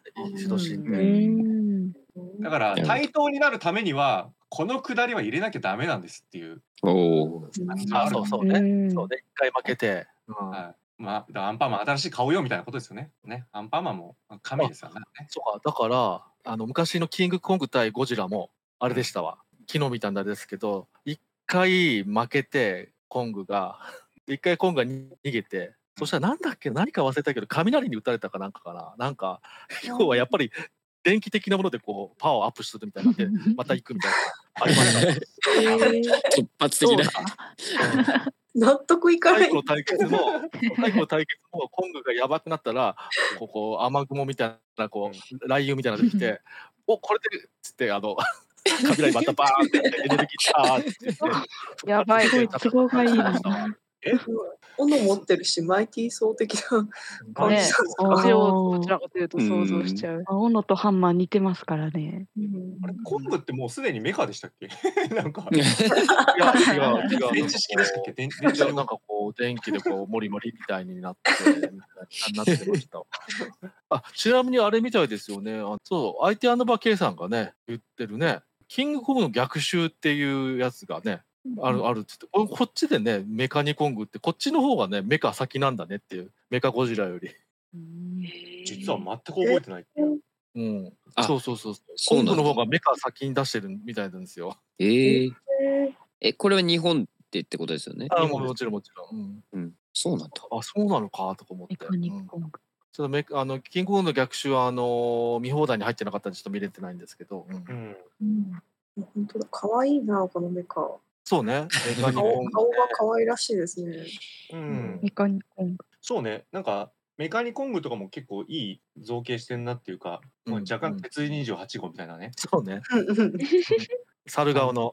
だから対等になるためにはこのくだりは入れなきゃダメなんですっていう。 そうね。一回負けて。 まあアンパンマン新しい顔よみたいなことですよね。アンパンマンも神ですよね。 そうか。だから昔のキングコング対ゴジラもあれでしたわ。昨日見たんですけど、一回負けてコングが一回コングが逃げて、そしたらなんだっけ、何か忘れたけど雷に打たれたかなんかかな。なんか要はやっぱり電気的なものでこうパワーをアップするみたいなでまた行くみたいなありました。 突発的な。 納得いかない。 最後の対決もコングがやばくなったらこう雨雲みたいなこう雷雨みたいなのができて、おこれでっつって雷またバーンってエネルギーあーって言ってやばい、都合がいいな。 斧持ってるしマイティーソー的な感じなんですか。 どちらかというと想像しちゃう。 斧とハンマー似てますからね。 あれコングってもうすでにメカでしたっけ？なんかいや違う電池式でしたっけ？電池なんかこう電気でこうモリモリみたいになってました。ちなみにあれみたいですよね。そう IT アンドバー K さんがね言ってるね、キングコングの逆襲っていうやつがね。あるっつって、こっちでねメカニコングってこっちの方がねメカ先なんだねっていう、メカゴジラより。 実は全く覚えてない。 そうコングの方がメカ先に出してるみたいなんですよ。 これは日本でってことですよね。 もちろん。 そうなんだ。 そうなのかとか思って。ちょっとキングコングの逆襲は見放題に入ってなかったんでちょっと見れてないんですけど。 本当だ、可愛いなこのメカ。 そうね。 顔が可愛らしいですね。 メカニコング。 そうね。なんかメカニコングとかも結構いい造形してんなっていうか、若干鉄28号みたいなね。 そうね。猿顔の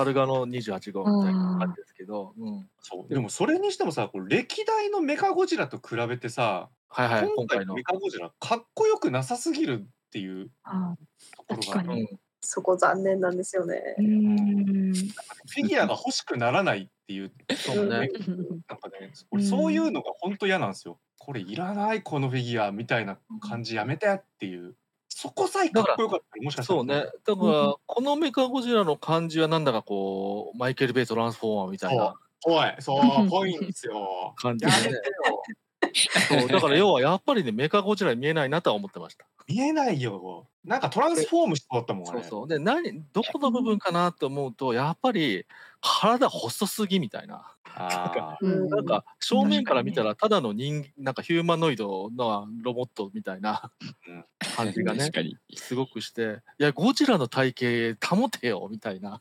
28号みたいな感じですけど。 でもそれにしてもさ、歴代のメカゴジラと比べてさ、今回のメカゴジラかっこよくなさすぎるっていうところが。 そこ残念なんですよね。 フィギュアが欲しくならないっていう。なんかね、俺そういうのが本当嫌なんですよ。これいらないこのフィギュアみたいな感じやめてっていう。 そこさえかっこよかったら、もしかしたらそうね。だから、このメカゴジラの感じはなんだかこう、マイケル・ベイトランスフォーマーみたいなそう、ぽいんですよ。 感じでね。 やめてよ。 そう、だから要はやっぱりね、メカゴジラに見えないなとは思ってました。 見えないよ。なんかトランスフォームしそうだったもん、あれ。 そうそう。で、どこの部分かなって思うと、やっぱり体細すぎみたいな。 あなんか正面から見たらただのなんかヒューマノイドのロボットみたいなうん感じがね確、かに。 すごくして、いや、ゴジラの体型保てよみたいな。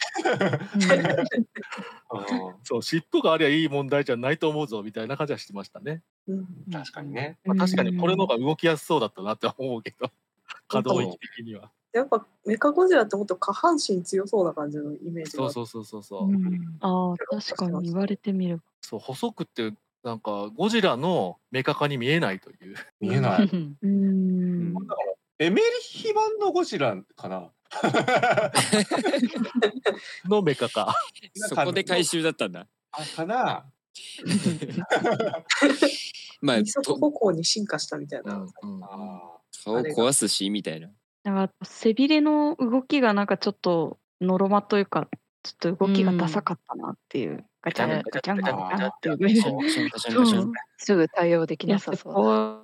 そう、尻尾がありゃいい問題じゃないと思うぞみたいな感じはしてましたね。 確かにね。 まあ、確かにこれの方が動きやすそうだったなって思うけど、可動域的には。 やっぱメカゴジラってもっと下半身強そうな感じのイメージがそうそうそうそう。 ああ、確かに言われてみれば。 そう細くってなんかゴジラのメカ化に見えないという。 見えない。エメリヒ版のゴジラかな。 のメカ化。 そこで回収だったんだ。 かな。 まあ、 二足歩行に進化したみたいな。 顔壊すしみたいな。 なんか背びれの動きがなんかちょっとのろまというか、ちょっと動きがダサかったなっていう。ガチャンガチャンガチャンっていう。 すぐ対応できなさそう。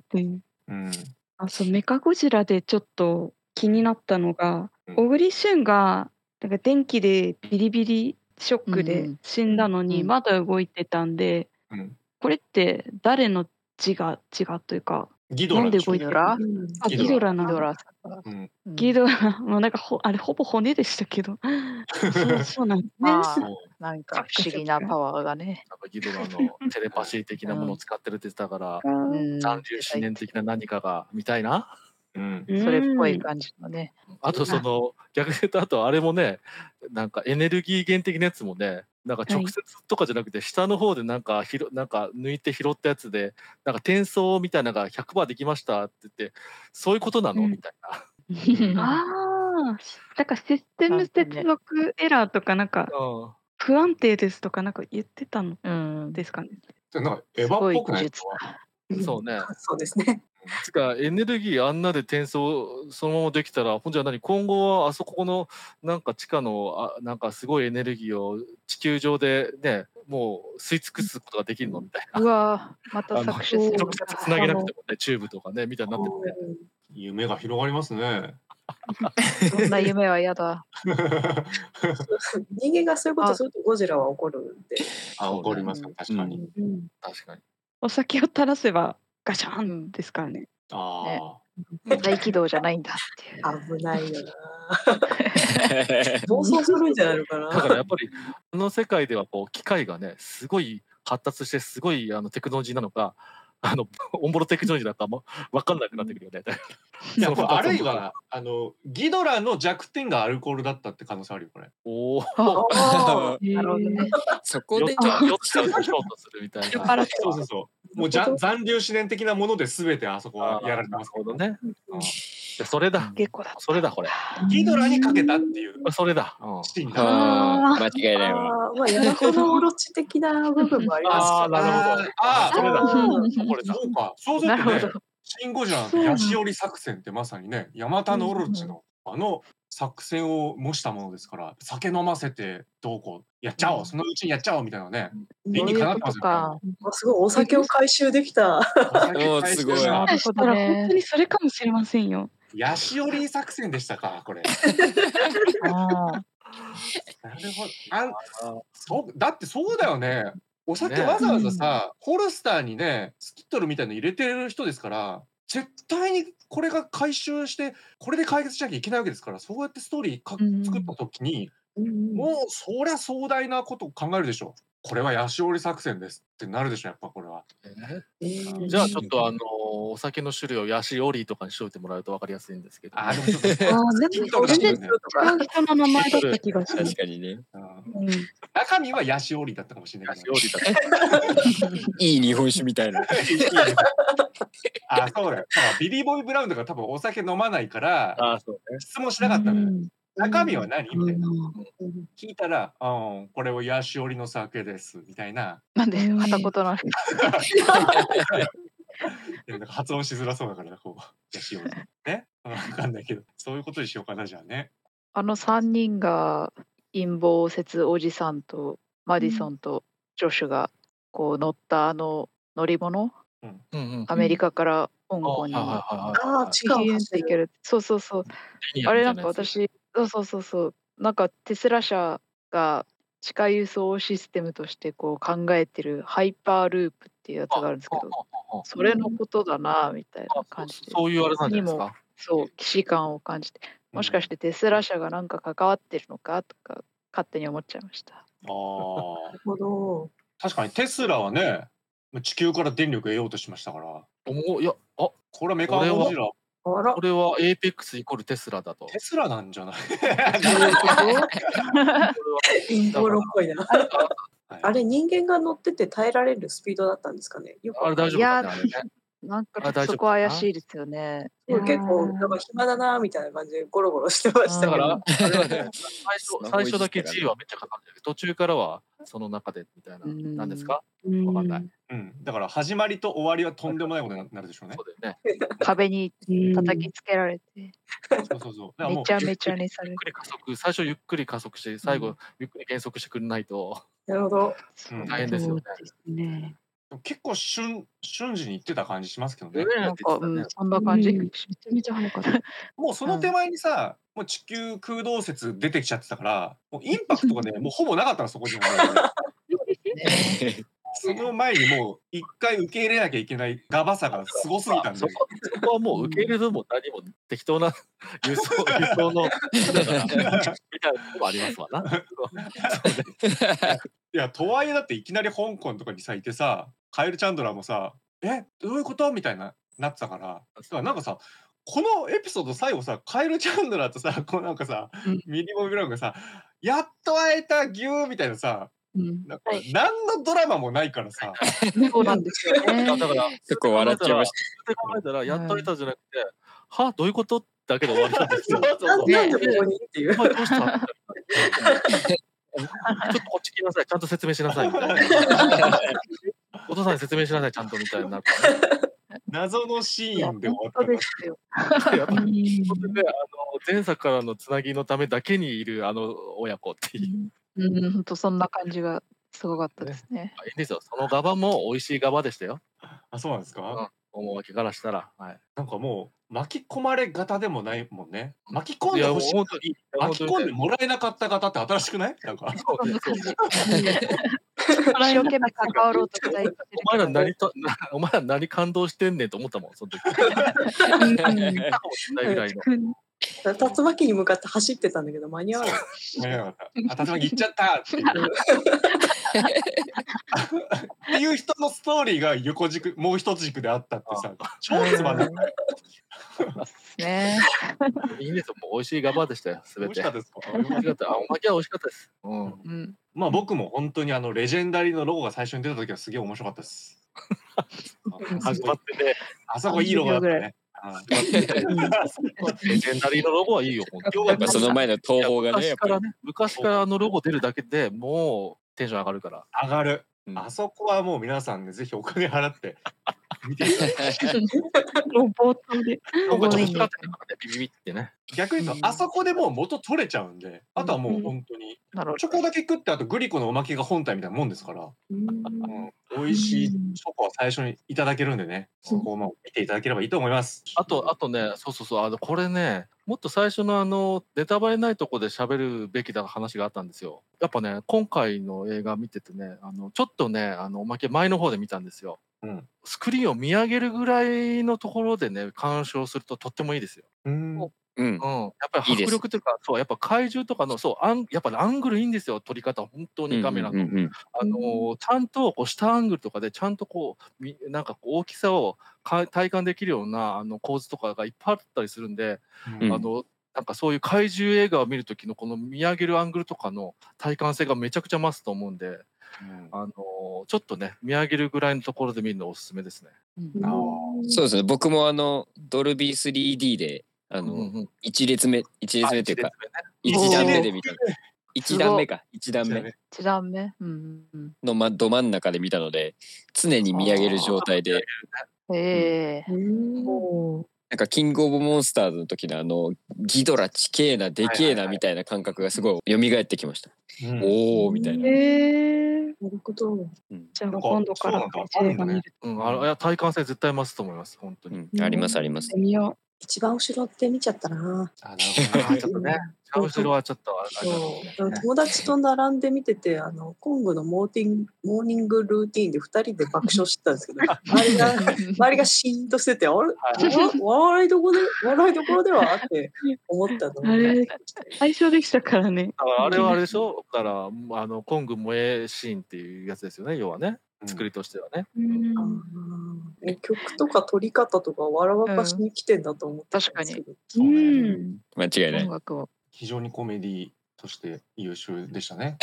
そう、メカゴジラでちょっと気になったのが、小栗旬がなんか電気でビリビリショックで死んだのにまだ動いてたんで、これって誰の自我というか、 ギドラなんで動いてるの？ギドラなんだ。ギドラ、もうなんかあれほぼ骨でしたけど、そうなんですね。 なんか不思議なパワーがね。 なんかギドラのテレパシー的なものを使ってるって言ってたから、残留思念的な何かがみたいな。 それっぽい感じのね。 あとその逆に言うと、あとあれもね、なんかエネルギー源的なやつもね、なんか直接とかじゃなくて下の方でなんか抜いて拾ったやつで、なんか転送みたいなのが 100% できましたって言って、そういうことなのみたいな。 ああ、だからシステム接続エラーとかなんか不安定ですとかなんか言ってたのですかね。 なんかエヴァっぽくない？ そうね。 そうですね。 つかエネルギーあんなで転送そのままできたら、ほんじゃ何今後はあそこのなんか地下のなんかすごいエネルギーを地球上でね、もう吸い尽くすことができるのみたいな。 うわまた搾取する。 直接つなげなくてもね、チューブとかねみたいになってるね。 夢が広がりますね。 そんな夢は嫌だ。 人間がそういうことするとゴジラは怒るんで。 怒ります確かに。 確かに。 お酒を垂らせばガシャンですからね。 大起動じゃないんだっていう。 危ないよな。暴走するんじゃないのかな。 だからやっぱりあの世界ではこう機械がねすごい発達してすごいテクノロジーなのか、オンボロテクノロジーだったら分かんなくなってくるよね。 あるいはギドラの弱点がアルコールだったって可能性あるよこれ。 おお。 なるほどね。 そこで酔っちゃうとショートするみたいな。 そう。もう残留思念的なもので全てあそこはやられてます。 ほどね。それだ。それだこれ。 ギドラにかけたっていう。 それだ。 間違いないわ。 まあヤマトのオロチ的な部分もありますけど。 なるほど。それだ。これだ。 そうか。そうするとね、シン・ゴジラのヤシオリ作戦ってまさにね、ヤマタノオロチの作戦を模したものですから、酒飲ませてどうこうやっちゃおう、そのうちにやっちゃおうみたいなね。理にかなってますよね。 すごいお酒を回収できた。 すごい。 本当にそれかもしれませんよ。 ヤシオリ作戦でしたかこれ。なるほど。だってそうだよね。お酒わざわざさ、ホルスターにねスキットルみたいの入れてる人ですから、絶対にこれが回収してこれで解決しなきゃいけないわけですから、そうやってストーリー作った時に、もうそりゃ壮大なことを考えるでしょ。これはヤシオリ作戦ですってなるでしょ、やっぱこれは。 じゃあちょっとお酒の種類をヤシオリとかにしといてもらうと分かりやすいんですけど。 でも全然違う人の名前だった気がする。 確かにね。 中身はヤシオリだったかもしれない。 いい日本酒みたいな。 そうだよ。ビリー・ボーイ・ブラウンとか多分お酒飲まないから質問しなかったのよ。中身は何みたいな。聞いたら、これはヤシオリの酒ですみたいな。 なんで片言なの？ 発音しづらそうだからこうヤシオリね。 わかんないけど、そういうことにしようかな、じゃあね。 あの3人が陰謀説おじさんとマディソンとジョシュがこう乗ったあの乗り物、アメリカから香港に地下をヒューン走る。 って行ける。そうそうそう。あれなんか私、なんかテスラ社が地下輸送システムとしてこう考えてるハイパーループっていうやつがあるんですけど、それのことだなみたいな感じで、 そういうあれなんじゃないですか。 そう既視感を感じて、もしかしてテスラ社がなんか関わってるのかとか勝手に思っちゃいました。 ああ。 なるほど。 確かにテスラはね、地球から電力得ようとしましたから。 いや、 これはメカゴジラ。 あら。 これはエーペックスイコールテスラだと。 テスラなんじゃない？ 陰謀論っぽいな。あれ人間が乗ってて耐えられるスピードだったんですかね。よくあれ大丈夫かね。 なんかちょっとそこ怪しいですよね。 結構なんか暇だなみたいな感じでゴロゴロしてましたけど。 だから最初だけ G はめっちゃかかってる。途中からはその中でみたいな、なんですか？わかんない。 だから始まりと終わりはとんでもないことになるでしょうね。 そうだよね。 壁に叩きつけられて。 そう。 めちゃめちゃにされる。 最初ゆっくり加速して、最後ゆっくり減速してくれないと。 なるほど。 大変ですよね。 結構瞬時に行ってた感じしますけどね。 なんかそんな感じ。めちゃめちゃ早かった。 もうその手前にさ、もう地球空洞説出てきちゃってたから、もうインパクトがね、もうほぼなかったのそこに。その前にもう一回受け入れなきゃいけないガバさがすごすぎたんで。 そこはもう受け入れるも何も適当な輸送のみたいなのもありますわな。 いや、とはいえだっていきなり香港とかにさいてさ、カエル・チャンドラーもさ、どういうことみたいななってたから、だからなんかさ、このエピソード最後さ、カエル・チャンドラーとさ、こうなんかさ、ミリボ・ブラウンがさ、やっと会えたギューみたいなさ、なんか何のドラマもないからさ。 そうなんですよね。 だから結構笑っちゃいました。 考えたらやっと会えたじゃなくて、はどういうことだけで終わりなんですよ。 なんでここにっていう。 お前どうした？ちょっとこっち来なさい、ちゃんと説明しなさいみたいな。お父さんに説明しなさい、ちゃんとみたいになって。 謎のシーンで終わった本当ですよ。 前作からのつなぎのためだけにいる親子っていう。 本当そんな感じがすごかったですね。 いいんですよ。そのガバも美味しいガバでしたよ。 あ、そうなんですか？ 趣からしたら、 なんかもう巻き込まれ型でもないもんね。巻き込んでほしいのに巻き込んでもらえなかった型って新しくない？なんか。 そんな感じ。一生懸命関わろうとしたい。 お前ら何感動してんねんと思ったもん、その時。言ったかもしれないぐらいの。 竜巻に向かって走ってたんだけど間に合わない。 間に合わなかった。竜巻行っちゃったっていう。っていう人のストーリーが横軸、もう一軸であったってさ、超つまんない。 ね。 いいんですよ。もう美味しいガバでしたよ。すべて。 美味しかったですか？ 美味しかった。おまけは美味しかったです。 まあ僕も本当にレジェンダリーのロゴが最初に出た時はすげえ面白かったです。 始まってね。 あそこいいロゴだったね。 レジェンダリーのロゴはいいよ。 やっぱその前の東宝がね、 昔からロゴ出るだけでもうテンション上がるから。 上がる。あそこはもう皆さんね、ぜひお金払って見ていただきたい。 ロボットで。 ビビビってね。 逆に言うと、あそこでもう元取れちゃうんで、あとはもう本当にチョコだけ食って、あとグリコのおまけが本体みたいなもんですから、美味しいチョコは最初にいただけるんでね、そこを見ていただければいいと思います。 あとね、これね、もっと最初のネタバレないとこで喋るべきだ話があったんですよ。やっぱね、今回の映画見ててね、ちょっとね、おまけ前の方で見たんですよ。スクリーンを見上げるぐらいのところでね、鑑賞するととってもいいですよ。やっぱり迫力というか、やっぱ怪獣とかの、やっぱアングルいいんですよ、撮り方、本当にカメラの。ちゃんと下アングルとかで、ちゃんとなんか大きさを体感できるような構図とかがいっぱいあったりするんで、なんかそういう怪獣映画を見るときのこの見上げるアングルとかの体感性がめちゃくちゃ増すと思うんで、ちょっとね、見上げるぐらいのところで見るのおすすめですね。 そうですね、僕もドルビー 3D で1列目っていうか1段目で見た1段目か1段目のど真ん中で見たので、常に見上げる状態でなんかキングオブモンスターズの時のギドラちけえなでけえなみたいな感覚がすごい蘇ってきました。おおみたいな。 なるほど。 じゃあ今度から映画見る。 体感性絶対増すと思います。本当に。 ありますあります。 一番後ろって見ちゃったな。 なるほどな。ちょっとね。後ろはちょっと友達と並んで見てて、コングのモーニングルーティーンで2人で爆笑してたんですけど、周りがシーンとしてて、笑いどころではって思ったの。 あれ、最初でしたからね。 あれはあれでしょ。だからコング萌えシーンっていうやつですよね。要はね。作りとしてはね。 曲とか撮り方とか笑わかしに来てんだと思って確かに。 間違いない。 音楽を非常にコメディとして優秀でしたね。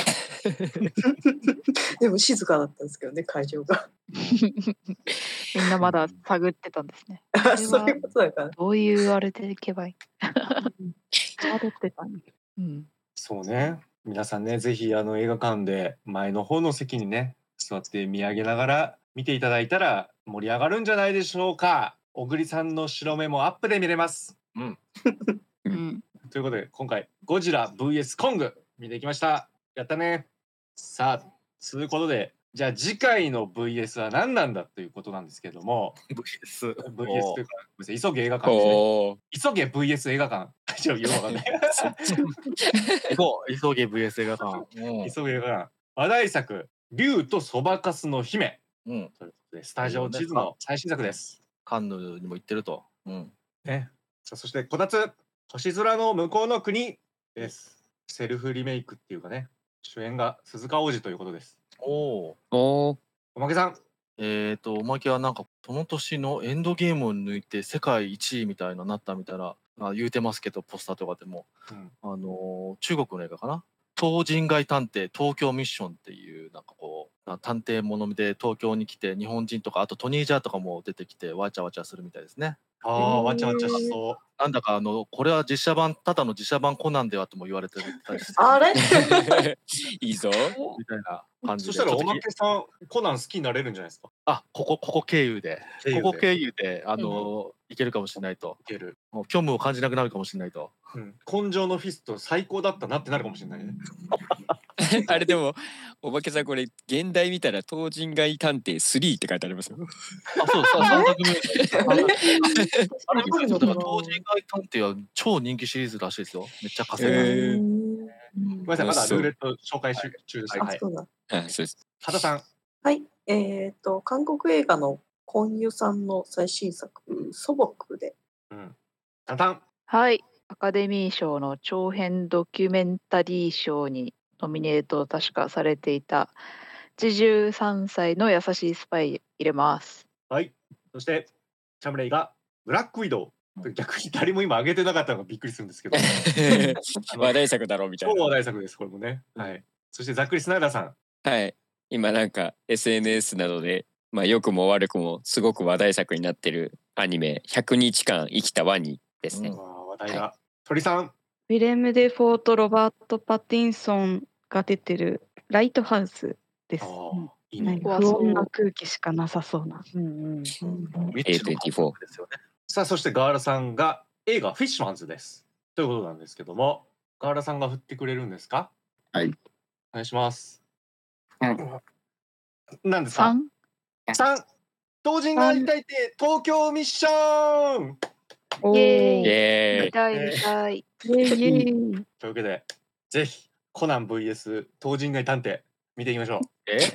でも静かだったんですけどね、会場が。 みんなまだ探ってたんですね。 そういうことだから。 どういうあれでいけばいい。 惑ってたね。 そうね。皆さんね、ぜひ映画館で前の方の席にね、座って見上げながら見ていただいたら盛り上がるんじゃないでしょうか。小栗さんの白目もアップで見れます。ということで今回ゴジラ VS コング見ていきました。やったね。さあ、ということでじゃあ次回の VS は何なんだということなんですけども、 VS というか急げ映画館ですね。急げ VS 映画館。よくわかんない。 急げ VS 映画館。 急げ映画館。話題作竜とそばかすの姫。ということでスタジオ地図の最新作です。 カンヌにも行ってると。 ね。さあそしてこたつ星空の向こうの国です。セルフリメイクっていうかね、主演が鈴鹿央士ということです。おまけさん。 おまけはなんかその年のエンドゲームを抜いて世界1位みたいななったみたいな言うてますけど、ポスターとかでも、中国の映画かな。東人街探偵東京ミッションっていうなんかこう探偵もので東京に来て日本人とかあとトニージャーとかも出てきてわちゃわちゃするみたいですね。 わちゃわちゃしそう。 なんだかこれは実写版ただの実写版コナンではとも言われてたりして。 あれいいぞみたいな感じで。 そしたらおまけさんコナン好きになれるんじゃないですか。 ここ経由でいけるかもしれないと。 いける。 もう虚無を感じなくなるかもしれないと。 根性のフィスト最高だったなってなるかもしれないね。 あれでもおまけさんこれ現代見たら東人街探偵3って書いてありますよ。 そう3作目。あれ見ると東人街探偵は超人気シリーズらしいですよ。めっちゃ稼いで。 ごめんなさい、まだルーレット紹介中でした。はい。 そうだ。 そうです。 畑さん。 はい。韓国映画のコンユさんの最新作素朴で。 タンタン。 はい。アカデミー賞の長編ドキュメンタリー賞にノミネート確かされていた83歳の優しいスパイ入れます。 はい。そしてチャムレイがブラックウィドウ。逆に誰も今上げてなかったのがびっくりするんですけど。 話題作だろうみたいな。 超話題作ですこれもね。はい。そしてざっくりスナイダーさん。 はい。今なんか SNS などで良くも悪くもすごく話題作になってるアニメ100日間生きたワニですね。 話題だ。鳥さん。 ウィレム・デ・フォート・ロバート・パティンソンが出てるライトハウスです。 いいね。 不穏な空気しかなさそうな。 A24 さあそしてガーラさんが映画フィッシュマンズです。ということなんですけども、ガーラさんが振ってくれるんですか。 はい。 お願いします。何ですか。3東人がいたいて東京ミッション。 イエーイ。見たい見たい。 というわけでぜひコナン VS 東人街探偵見ていきましょう。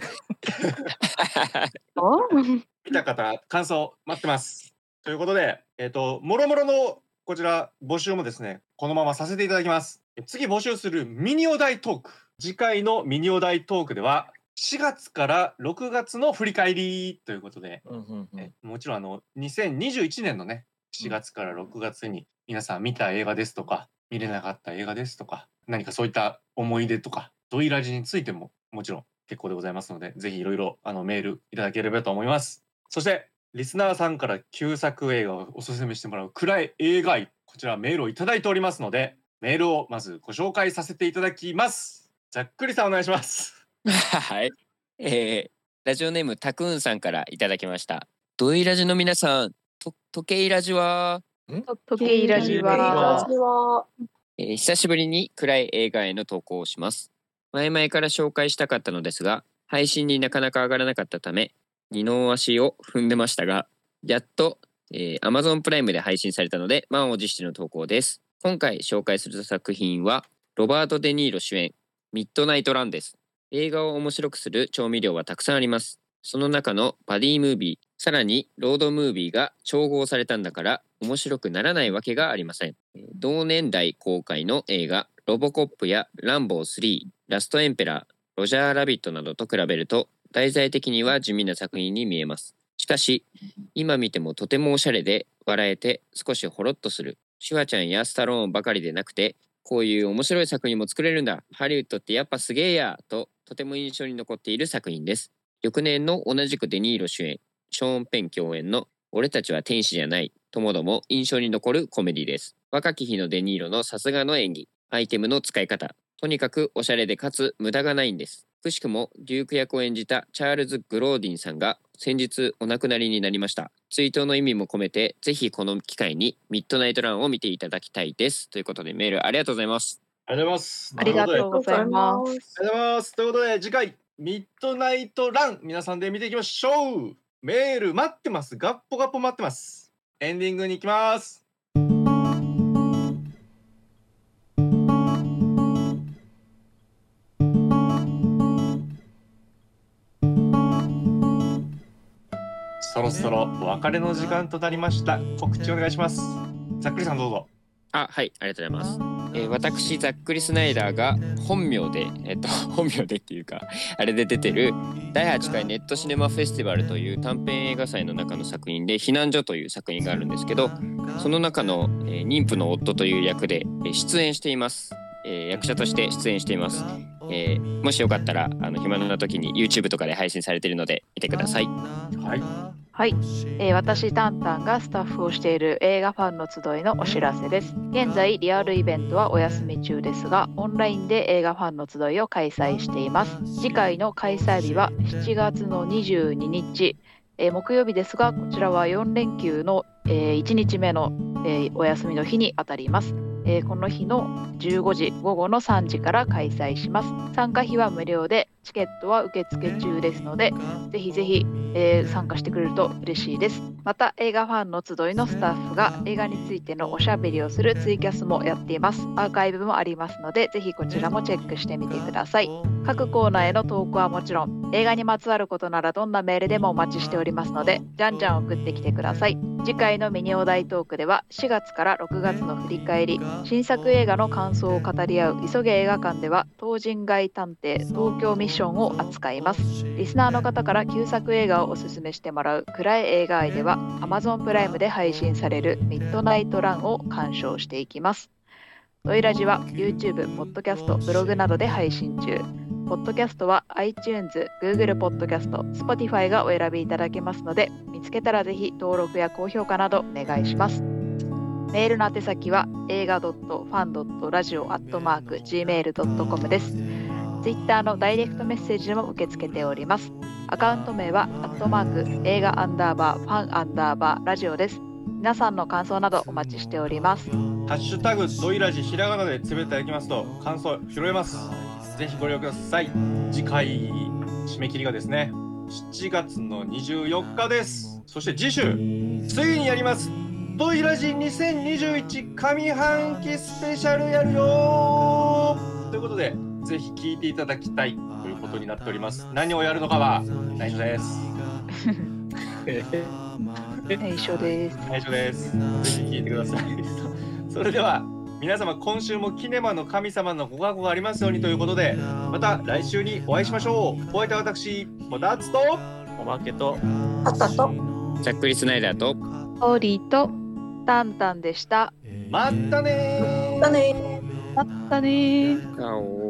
見た方感想待ってます。ということでもろもろのこちら募集もですねこのままさせていただきます。次募集するミニお題トーク、次回のミニお題トークでは4月から6月の振り返りということで、もちろん2021年のね4月から6月に皆さん見た映画ですとか見れなかった映画ですとか何かそういった思い出とかドイラジについてももちろん結構でございますので、ぜひいろいろメールいただければと思います。そしてリスナーさんから旧作映画をおすすめしてもらう暗い映画愛、こちらメールをいただいておりますのでメールをまずご紹介させていただきます。ざっくりさんお願いします。 はい、ラジオネームたくんさんからいただきました。ドイラジの皆さん、時計ラジは時計ラジは久しぶりに暗い映画への投稿をします。前々から紹介したかったのですが、配信になかなか上がらなかったため、二の足を踏んでましたが、やっと、Amazon プライムで配信されたので、満を持しての投稿です。今回紹介する作品は、ロバート・デ・ニーロ主演、ミッドナイト・ランです。映画を面白くする調味料はたくさんあります。その中のバディムービー、さらにロードムービーが調合されたんだから面白くならないわけがありません。同年代公開の映画ロボコップやランボー3、ラストエンペラー、ロジャーラビットなどと比べると題材的には地味な作品に見えます。しかし今見てもとてもおしゃれで笑えて少しホロッとする。シュワちゃんやスタローンばかりでなくて、こういう面白い作品も作れるんだ、ハリウッドってやっぱすげえやととても印象に残っている作品です。翌年の同じくデニーロ主演、ショーン・ペン共演の俺たちは天使じゃないともども印象に残るコメディです。若き日のデニーロのさすがの演技、アイテムの使い方、とにかくおしゃれでかつ無駄がないんです。くしくもデューク役を演じたチャールズ・グローディンさんが先日お亡くなりになりました。追悼の意味も込めてぜひこの機会にミッドナイトランを見ていただきたいです。ということでメールありがとうございます。 ありがとうございます。 ありがとうございます。 ありがとうございます。ということで次回ミッドナイトラン皆さんで見ていきましょう。メール待ってます。ガッポガッポ待ってます。エンディングに行きます。そろそろお別れの時間となりました。告知お願いします。ざっくりさんどうぞ。 はい、ありがとうございます。私ざっくりスナイダーが本名で本名でっていうかあれで出てる第8回ネットシネマフェスティバルという短編映画祭の中の作品で避難所という作品があるんですけど、その中の、妊婦の夫という役で出演しています。役者として出演しています。もしよかったら暇な時に YouTube とかで配信されているので見てください。 はい、私タンタンがスタッフをしている映画ファンの集いのお知らせです。現在リアルイベントはお休み中ですが、オンラインで映画ファンの集いを開催しています。次回の開催日は7月の22日、木曜日ですが、こちらは4連休の、1日目の、お休みの日にあたります。この日の15時午後の3時から開催します。参加費は無料でチケットは受付中ですので、ぜひぜひ、参加してくれると嬉しいです。また映画ファンの集いのスタッフが映画についてのおしゃべりをするツイキャスもやっています。アーカイブもありますので、ぜひこちらもチェックしてみてください。各コーナーへの投稿はもちろん、映画にまつわることならどんなメールでもお待ちしておりますので、じゃんじゃん送ってきてください。次回のミニお題トークでは4月から6月の振り返り、新作映画の感想を語り合う急げ映画館では東人街探偵東京ミッションを扱います。リスナーの方から旧作映画をおすすめしてもらう暗い映画愛では Amazon プライムで配信されるミッドナイトランを鑑賞していきます。ドイラジは YouTube、ポッドキャスト、ブログなどで配信中。ポッドキャストは iTunes、Google ポッドキャスト、Spotify がお選びいただけますので、見つけたらぜひ登録や高評価などお願いします。メールの宛先は映画.fan.radio@gmail.com です。Twitter のダイレクトメッセージでも受け付けております。アカウント名は映画_ファン_ラジオです。皆さんの感想などお待ちしております。 ハッシュタグドイラジひらがなでつぶやいていただきますと感想拾えます。ぜひご利用ください。次回締め切りがですね7月の24日です。そして次週ついにやりますドイラジ2021上半期スペシャルやるよということで、ぜひ聞いていただきたいということになっております。何をやるのかは内緒です。 内緒です。 内緒です。ぜひ聞いてください。それでは皆様、今週もキネマの神様のご加護がありますようにということで、また来週にお会いしましょう。お相手は私モダツとおまけとあったとざっくりスナイダーとオーリーとタンタンでした。 まったねー。 だねー。 あったねー。 ガオー。